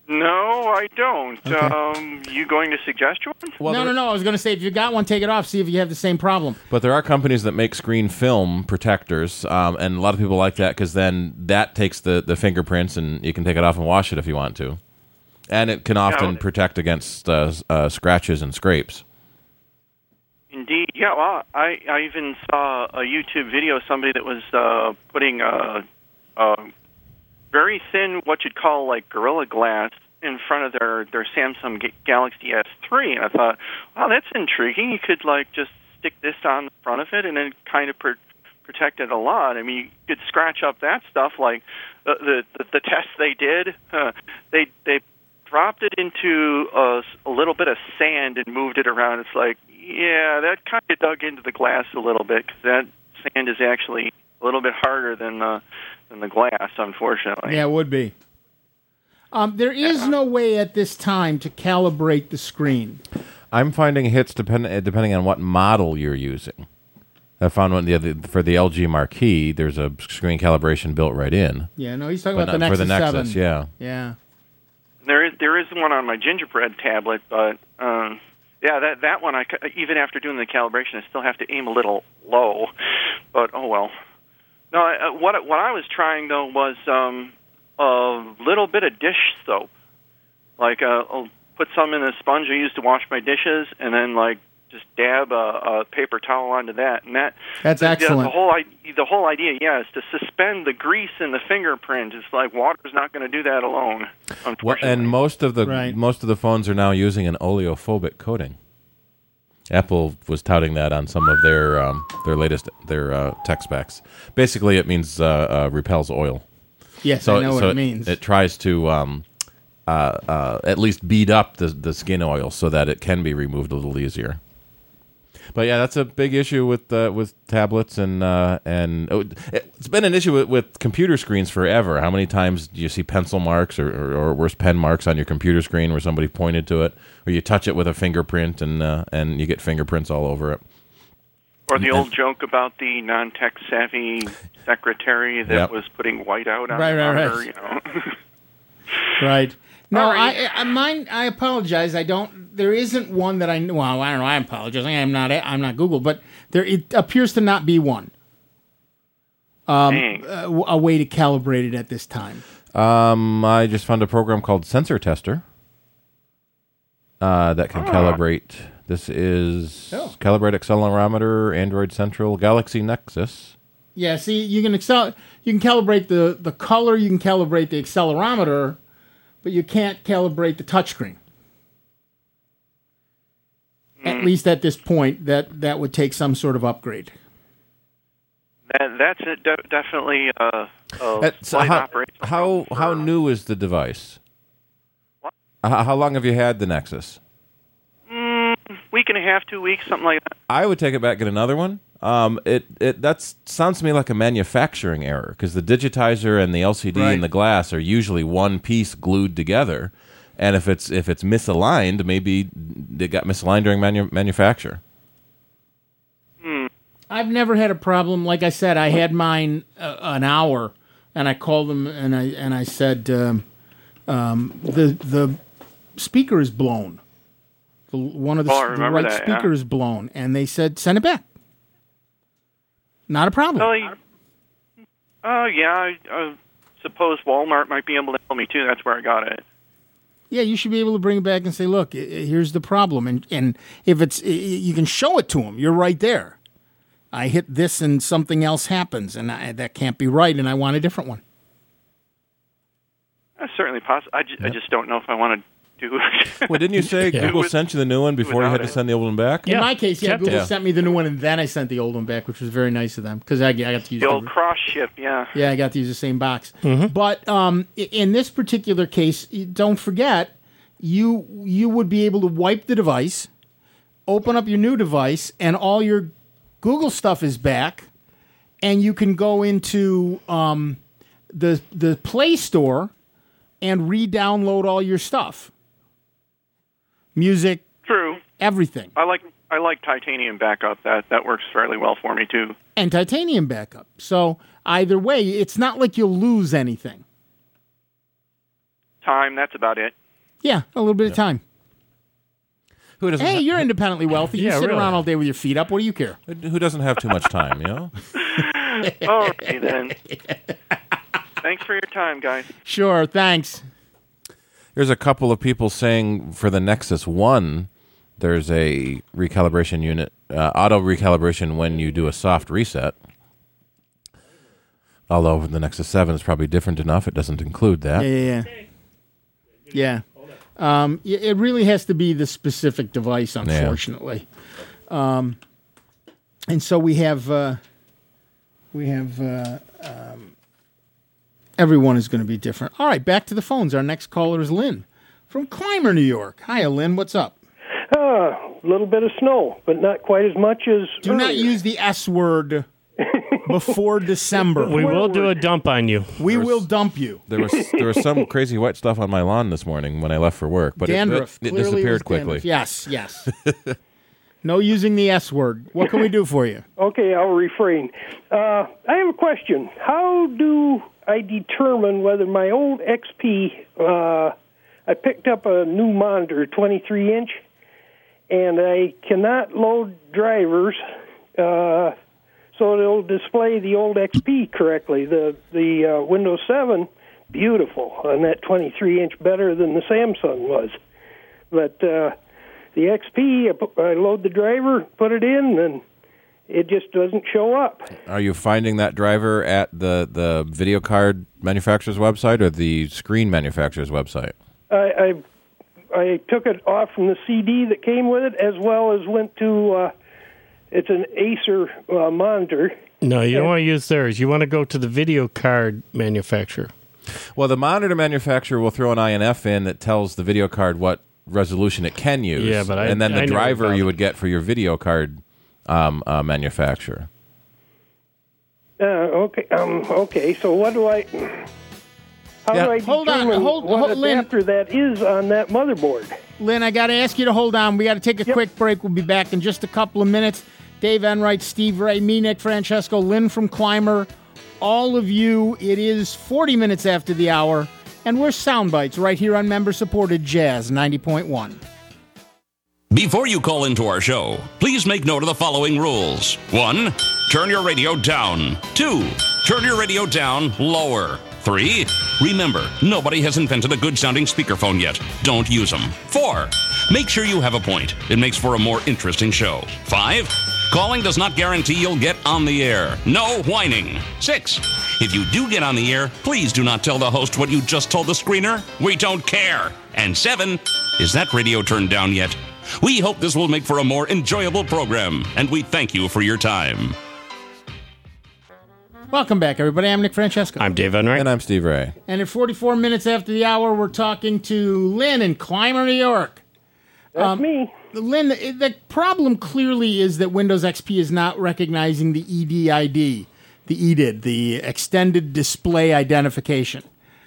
No, I don't. Okay. You going to suggest one? Well, No. I was going to say, if you got one, take it off. See if you have the same problem. But there are companies that make screen film protectors, and a lot of people like that because then that takes the fingerprints, and you can take it off and wash it if you want to. And it can often protect against scratches and scrapes. Indeed. Yeah, well, I even saw a YouTube video of somebody that was putting a very thin, what you'd call like Gorilla Glass in front of their Samsung Galaxy S3, and I thought, wow, that's intriguing. You could like just stick this on the front of it, and then kind of protect it a lot. I mean, you could scratch up that stuff. Like the test they did, they dropped it into a little bit of sand and moved it around. It's like, yeah, that kind of dug into the glass a little bit because that sand is actually a little bit harder than the glass, unfortunately. Yeah, it would be. There is no way at this time to calibrate the screen. I'm finding hits depending on what model you're using. I found one for the LG Marquee. There's a screen calibration built right in. Yeah, no, he's talking about the Nexus 7. For the Nexus, yeah. Yeah. There is one on my Gingerbread tablet, but that one even after doing the calibration, I still have to aim a little low. But oh well. No, what I was trying though was a little bit of dish soap. Like I'll put some in a sponge I use to wash my dishes, and then like just dab a paper towel onto that, and that's excellent. The whole idea, is to suspend the grease in the fingerprint. It's like water's not going to do that alone. Unfortunately, and most of the phones are now using an oleophobic coating. Apple was touting that on some of their latest tech specs. Basically, it means repels oil. Yes, I know what it means. It tries to at least bead up the skin oil so that it can be removed a little easier. But yeah, that's a big issue with tablets and it's been an issue with computer screens forever. How many times do you see pencil marks or worse, pen marks on your computer screen where somebody pointed to it, or you touch it with a fingerprint and you get fingerprints all over it? Or the old joke about the non-tech savvy secretary that was putting white out on her, you know. Right. No, I apologize. I don't. There isn't one that I know. Well, I don't know. I apologize. I'm not Google, but it appears to not be one. A way to calibrate it at this time. I just found a program called Sensor Tester that can calibrate. This is Calibrate Accelerometer, Android Central, Galaxy Nexus. Yeah. See, you can calibrate the color. You can calibrate the accelerometer, but you can't calibrate the touchscreen. At least at this point, that would take some sort of upgrade. That's definitely a slight operation. How new is the device? What? How long have you had the Nexus? Week and a half, 2 weeks, something like that. I would take it back, get another one. That sounds to me like a manufacturing error because the digitizer and the LCD and the glass are usually one piece glued together, and if it's misaligned, maybe they got misaligned during manufacture. I've never had a problem. Like I said, I had mine an hour, and I called them and I said the speaker is blown. One of the right speaker is blown, and they said send it back. Not a problem. I suppose Walmart might be able to tell me too. That's where I got it. Yeah, you should be able to bring it back and say, look, here's the problem, and if it's, you can show it to them. You're right there. I hit this and something else happens, and that can't be right, and I want a different one. That's certainly possible. I just don't know if I want to do it. Well, didn't you say Google sent you the new one before you had to send the old one back? In my case, Google sent me the new one, and then I sent the old one back, which was very nice of them, because I got to use the old cross ship, Yeah, I got to use the same box. Mm-hmm. But in this particular case, don't forget, you would be able to wipe the device, open up your new device, and all your Google stuff is back, and you can go into the Play Store and re-download all your stuff. Music, true, everything. I like Titanium backup. That works fairly well for me too. And Titanium backup. So either way, it's not like you'll lose anything. time. That's about it. Yeah, a little bit of time. Who doesn't? Hey, you're independently wealthy. You Yeah, sit really. around all day with your feet up. What do you care? Who doesn't have too much time? You know. Okay, then. Thanks for your time, guys. Sure, thanks. There's a couple of people saying for the Nexus 1, there's a recalibration unit, auto recalibration when you do a soft reset. Although the Nexus 7 is probably different enough, it doesn't include that. Yeah. It really has to be the specific device, unfortunately. And so we have everyone is going to be different. All right, back to the phones. Our next caller is Lynn from Clymer, New York. Hi, Lynn. What's up? A little bit of snow, but not quite as much as Do not use the S word before December. We will do a dump on you. We will dump you. There was some crazy wet stuff on my lawn this morning when I left for work, but Dandruff. it Clearly disappeared was quickly. dandruff. Yes. No using the S word. What can we do for you? Okay, I'll refrain. I have a question. How do I determine whether my old XP, I picked up a new monitor, 23-inch, and I cannot load drivers so it'll display the old XP correctly. The Windows 7, beautiful, on that 23-inch, better than the Samsung was. But the XP, I load the driver, put it in, and it just doesn't show up. Are you finding that driver at the video card manufacturer's website or the screen manufacturer's website? I took it off from the CD that came with it, as well as went to, it's an Acer monitor. No, you don't want to use theirs. You want to go to the video card manufacturer. Well, the monitor manufacturer will throw an INF in that tells the video card what resolution it can use. Yeah, but and then the I know driver about you it. would get for your video card manufacturer. Okay. Okay. So what do I? How do I determine what adapter that is on that motherboard? Lynn, I got to ask you to hold on. We got to take a quick break. We'll be back in just a couple of minutes. Dave Enright, Steve Ray, me, Nick Francesco, Lynn from Clymer, all of you. It is 40 minutes after the hour, and we're Soundbites right here on member-supported Jazz 90.1. Before you call into our show, please make note of the following rules. 1, turn your radio down. 2, turn your radio down lower. 3, remember, nobody has invented a good-sounding speakerphone yet. Don't use them. 4, make sure you have a point. It makes for a more interesting show. 5, calling does not guarantee you'll get on the air. No whining. 6, if you do get on the air, please do not tell the host what you just told the screener. We don't care. And 7, is that radio turned down yet? We hope this will make for a more enjoyable program, and we thank you for your time. Welcome back, everybody. I'm Nick Francesco. I'm Dave Enright. And I'm Steve Ray. And at 44 minutes after the hour, we're talking to Lynn in Clymer, New York. That's me. Lynn, the problem clearly is that Windows XP is not recognizing the EDID, the EDID, the Extended Display Identification.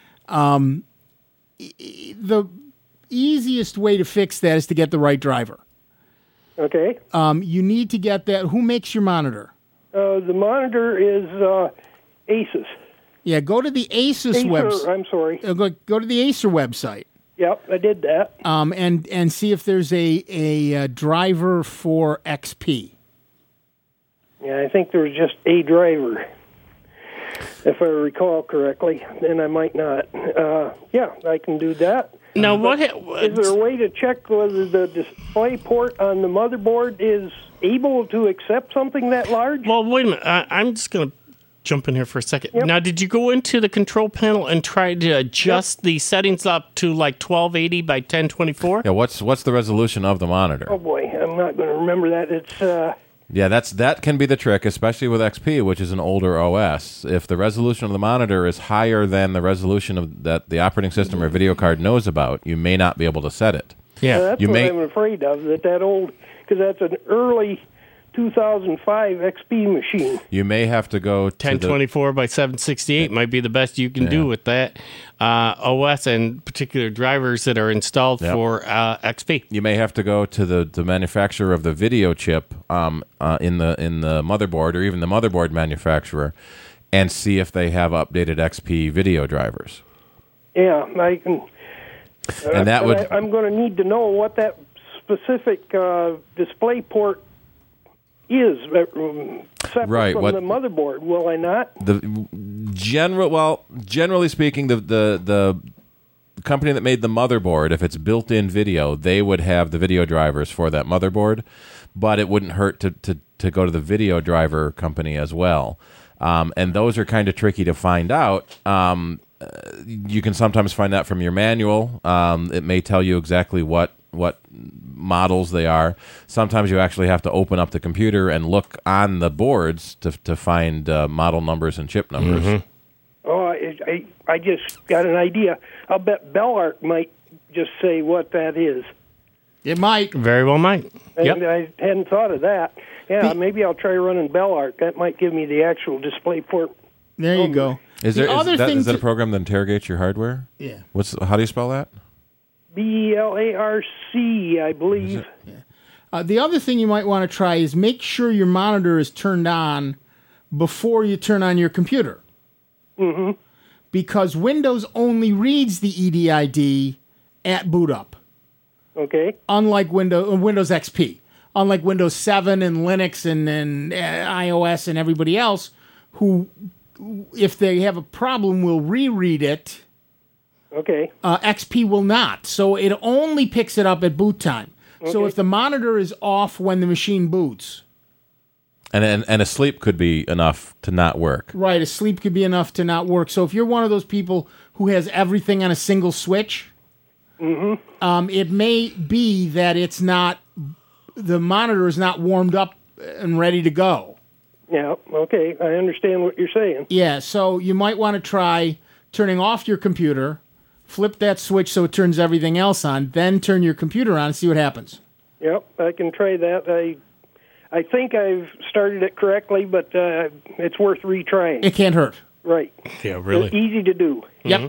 The easiest way to fix that is to get the right driver. Okay. You need to get that. Who makes your monitor? The monitor is Asus. Yeah, go to the Asus website. I'm sorry. Go to the Acer website. Yep, I did that. And see if there's a driver for XP. Yeah, I think there was just a driver, if I recall correctly, and I might not. Yeah, I can do that. Now, is there a way to check whether the display port on the motherboard is able to accept something that large? Well, wait a minute. I'm just going to jump in here for a second. Yep. Now, did you go into the control panel and try to adjust the settings up to like 1280 by 1024? Yeah, what's the resolution of the monitor? Oh boy, I'm not going to remember that. It's Yeah, that can be the trick, especially with XP, which is an older OS. If the resolution of the monitor is higher than the resolution of that the operating system or video card knows about, you may not be able to set it. Yeah, that's what I'm afraid of. That old, because that's an early 2005 XP machine. You may have to go to 1024 by 768 might be the best you can do with that OS and particular drivers that are installed for XP. You may have to go to the manufacturer of the video chip in the motherboard, or even the motherboard manufacturer, and see if they have updated XP video drivers. Yeah, I can. And that would. I'm going to need to know what that specific display port is separate from the motherboard. Will I not? Generally speaking, the company that made the motherboard, if it's built-in video, they would have the video drivers for that motherboard, but it wouldn't hurt to go to the video driver company as well. And those are kind of tricky to find out. You can sometimes find that from your manual. It may tell you exactly what models they are. Sometimes you actually have to open up the computer and look on the boards to find model numbers and chip numbers. Mm-hmm. Oh, I just got an idea. I'll bet Bellart might just say what that is. It might. Very well might. Yep. I hadn't thought of that. Yeah, maybe I'll try running Bellart. That might give me the actual display port. There you go. Is that a program that interrogates your hardware? Yeah. How do you spell that? BELARC, I believe. The other thing you might want to try is make sure your monitor is turned on before you turn on your computer. Mm-hmm. Because Windows only reads the EDID at boot up. Okay. Unlike Windows XP. Unlike Windows 7 and Linux and iOS and everybody else, who, if they have a problem, will reread it. Okay. XP will not. So it only picks it up at boot time. Okay. So if the monitor is off when the machine boots. And a sleep could be enough to not work. Right, a sleep could be enough to not work. So if you're one of those people who has everything on a single switch, it may be that it's not, the monitor is not warmed up and ready to go. Yeah, okay, I understand what you're saying. Yeah, so you might want to try turning off your computer, flip that switch so it turns everything else on, then turn your computer on and see what happens. Yep, I can try that. I think I've started it correctly, but it's worth retrying. It can't hurt. Right. Yeah, really. It's easy to do. Yep.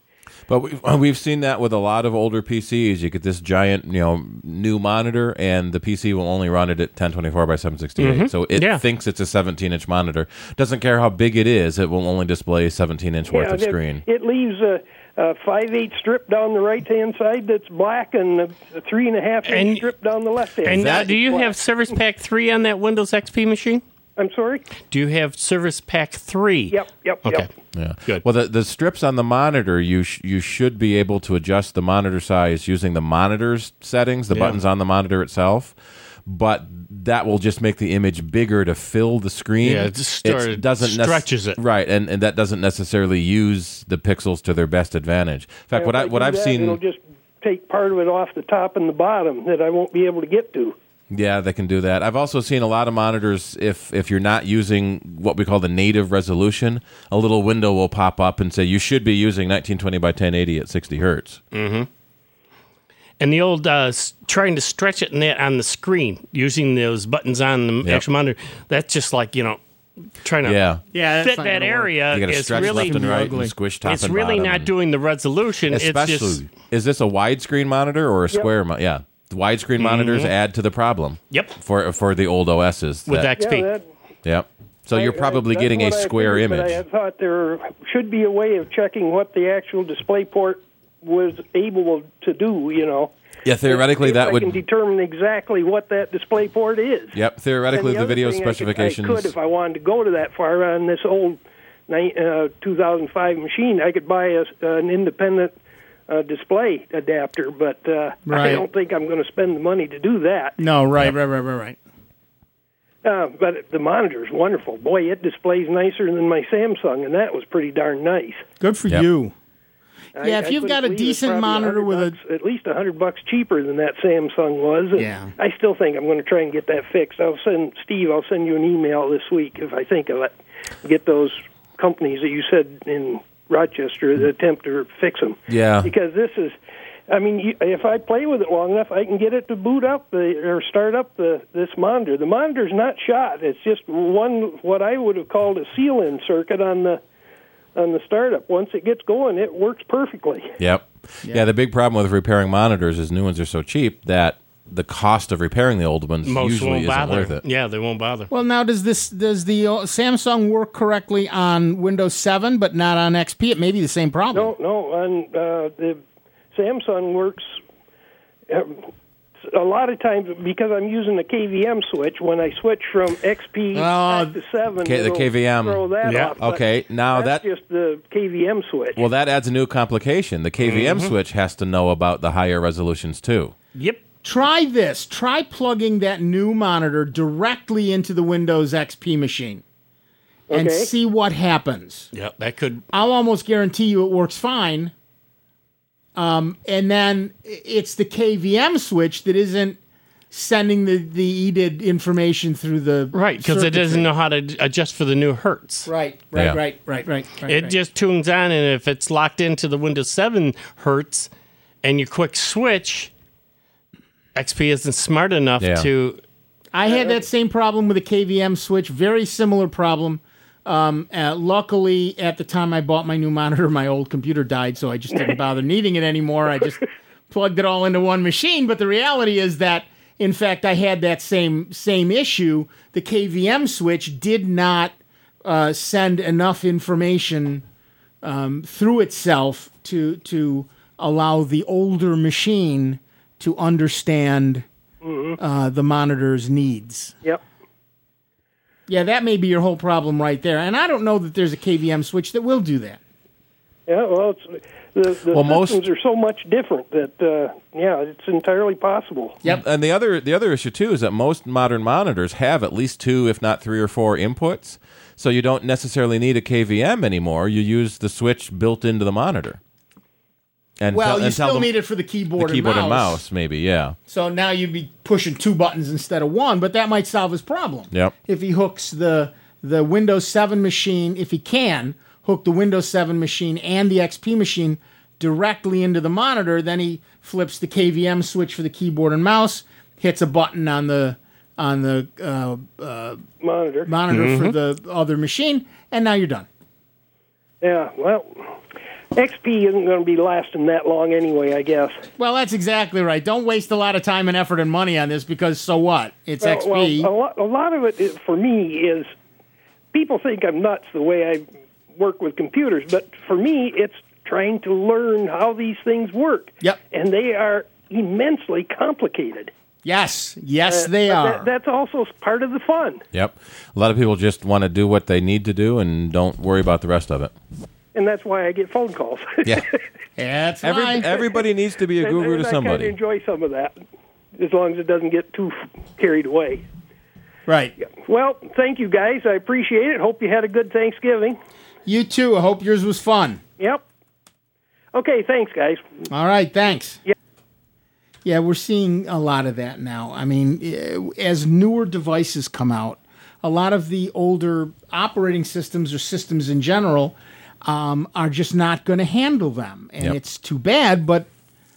But we've seen that with a lot of older PCs. You get this giant, new monitor, and the PC will only run it at 1024 by 768. Mm-hmm. So it thinks it's a 17-inch monitor. Doesn't care how big it is. It will only display 17-inch worth of screen. It leaves a 5/8 strip down the right-hand side that's black and a 3.5-inch strip down the left-hand side. And do you have Service Pack 3 on that Windows XP machine? I'm sorry? Do you have Service Pack 3? Yep. Okay. Yeah. Good. Well, the strips on the monitor, you should be able to adjust the monitor size using the monitor's settings, the buttons on the monitor itself. But that will just make the image bigger to fill the screen. Yeah, it stretches it. Right, and that doesn't necessarily use the pixels to their best advantage. In fact, what I've seen, it'll just take part of it off the top and the bottom that I won't be able to get to. Yeah, they can do that. I've also seen a lot of monitors, if you're not using what we call the native resolution, a little window will pop up and say you should be using 1920 by 1080 at 60 hertz. Mm-hmm. And the old trying to stretch it on the screen using those buttons on the actual monitor, that's just like, trying to fit that area. You got to stretch left and right and squish top and bottom. It's really not doing the resolution. Especially, is this a widescreen monitor or a square monitor? Yeah. The widescreen monitors add to the problem. Yep. For the old OSs. With XP. Yep. So you're probably getting a square image. But I thought there should be a way of checking what the actual display port was able to do, Yeah, theoretically that would... I can determine exactly what that display port is. Yep, theoretically the video specifications... I could, if I wanted to go to that far on this old 2005 machine, I could buy an independent display adapter, but I don't think I'm going to spend the money to do that. No, right. But the monitor's wonderful. Boy, it displays nicer than my Samsung, and that was pretty darn nice. Good for you. Yeah, if you've got a decent monitor with at least $100 cheaper than that Samsung was. And I still think I'm going to try and get that fixed. I'll send you an email this week if I think of it. Get those companies that you said in Rochester that attempt to fix them. Yeah. Because this is, if I play with it long enough, I can get it to boot up or start up this monitor. The monitor's not shot. It's just what I would have called a seal-in circuit on the startup. Once it gets going, it works perfectly. Yep. Yeah, the big problem with repairing monitors is new ones are so cheap that the cost of repairing the old ones usually isn't worth it. Yeah, they won't bother. Well, now does the Samsung work correctly on Windows 7 but not on XP? It may be the same problem. No, on the Samsung works a lot of times because I'm using the KVM switch. When I switch from XP back to 7, the KVM. Throw that off. Okay, now that's just the KVM switch. Well, that adds a new complication. The KVM switch has to know about the higher resolutions too. Yep. Try this. Try plugging that new monitor directly into the Windows XP machine and see what happens. Yeah, that could. I'll almost guarantee you it works fine. And then it's the KVM switch that isn't sending the EDID information through the right, because it doesn't know how to adjust for the new hertz. Right. It just tunes on, and if it's locked into the Windows 7 hertz, and you quick switch, XP isn't smart enough to. I had that same problem with a KVM switch. Very similar problem. Luckily, at the time I bought my new monitor, my old computer died, so I just didn't bother needing it anymore. I just plugged it all into one machine. But the reality is that, in fact, I had that same issue. The KVM switch did not send enough information through itself to allow the older machine to understand the monitor's needs. Yep. Yeah, that may be your whole problem right there. And I don't know that there's a KVM switch that will do that. Yeah, well, the systems are so much different that, it's entirely possible. Yep. And the other issue, too, is that most modern monitors have at least 2, if not 3 or 4 inputs. So you don't necessarily need a KVM anymore. You use the switch built into the monitor. And you still need it for the keyboard and mouse. Maybe, yeah. So now you'd be pushing 2 buttons instead of 1, but that might solve his problem. Yep. If he hooks the Windows 7 machine, if he can, hook the Windows 7 machine and the XP machine directly into the monitor, then he flips the KVM switch for the keyboard and mouse, hits a button on the monitor for the other machine, and now you're done. Yeah, well, XP isn't going to be lasting that long anyway, I guess. Well, that's exactly right. Don't waste a lot of time and effort and money on this because so what? It's XP. Well, a lot of it for me is people think I'm nuts the way I work with computers, but for me it's trying to learn how these things work. Yep. And they are immensely complicated. Yes, they are. That's also part of the fun. Yep. A lot of people just want to do what they need to do and don't worry about the rest of it. And that's why I get phone calls. Yeah. That's everybody needs to be a guru to somebody. I kind of enjoy some of that, as long as it doesn't get too carried away. Right. Yeah. Well, thank you, guys. I appreciate it. Hope you had a good Thanksgiving. You too. I hope yours was fun. Yep. Okay, thanks, guys. All right, thanks. Yeah. Yeah, we're seeing a lot of that now. I mean, as newer devices come out, a lot of the older operating systems or systems in general are just not going to handle them. And it's too bad, but,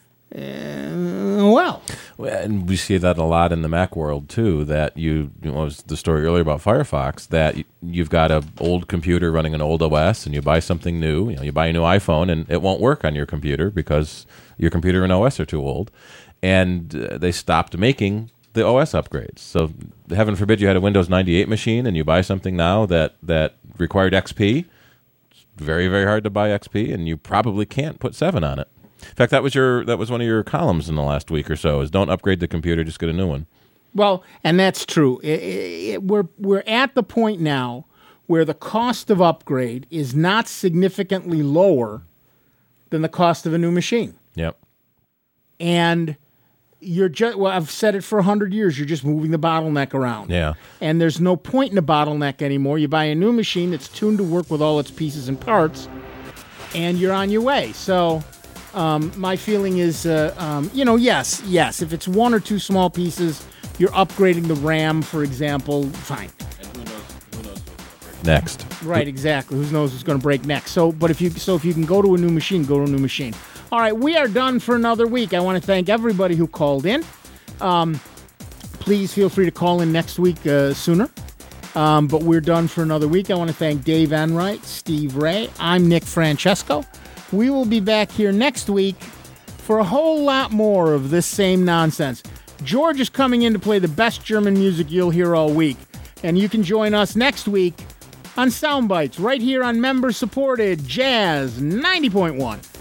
well. And we see that a lot in the Mac world, too, that was the story earlier about Firefox, that you've got an old computer running an old OS, and you buy something new. You buy a new iPhone, and it won't work on your computer because your computer and OS are too old. And they stopped making the OS upgrades. So heaven forbid you had a Windows 98 machine, and you buy something now that required XP. Very, very hard to buy XP, and you probably can't put 7 on it. In fact, that was one of your columns in the last week or so, is don't upgrade the computer, just get a new one. Well, and that's true. We're at the point now where the cost of upgrade is not significantly lower than the cost of a new machine. Yep. And I've said it for 100 years, you're just moving the bottleneck around. Yeah. And there's no point in a bottleneck anymore. You buy a new machine that's tuned to work with all its pieces and parts, and you're on your way. So my feeling is, yes, if it's 1 or 2 small pieces, you're upgrading the RAM, for example, fine. And who knows what's going to break next. Right, exactly. Who knows what's going to break next. But if you can go to a new machine, go to a new machine. All right, we are done for another week. I want to thank everybody who called in. Please feel free to call in next week sooner. But we're done for another week. I want to thank Dave Enright, Steve Ray. I'm Nick Francesco. We will be back here next week for a whole lot more of this same nonsense. George is coming in to play the best German music you'll hear all week. And you can join us next week on Soundbites right here on member-supported Jazz 90.1.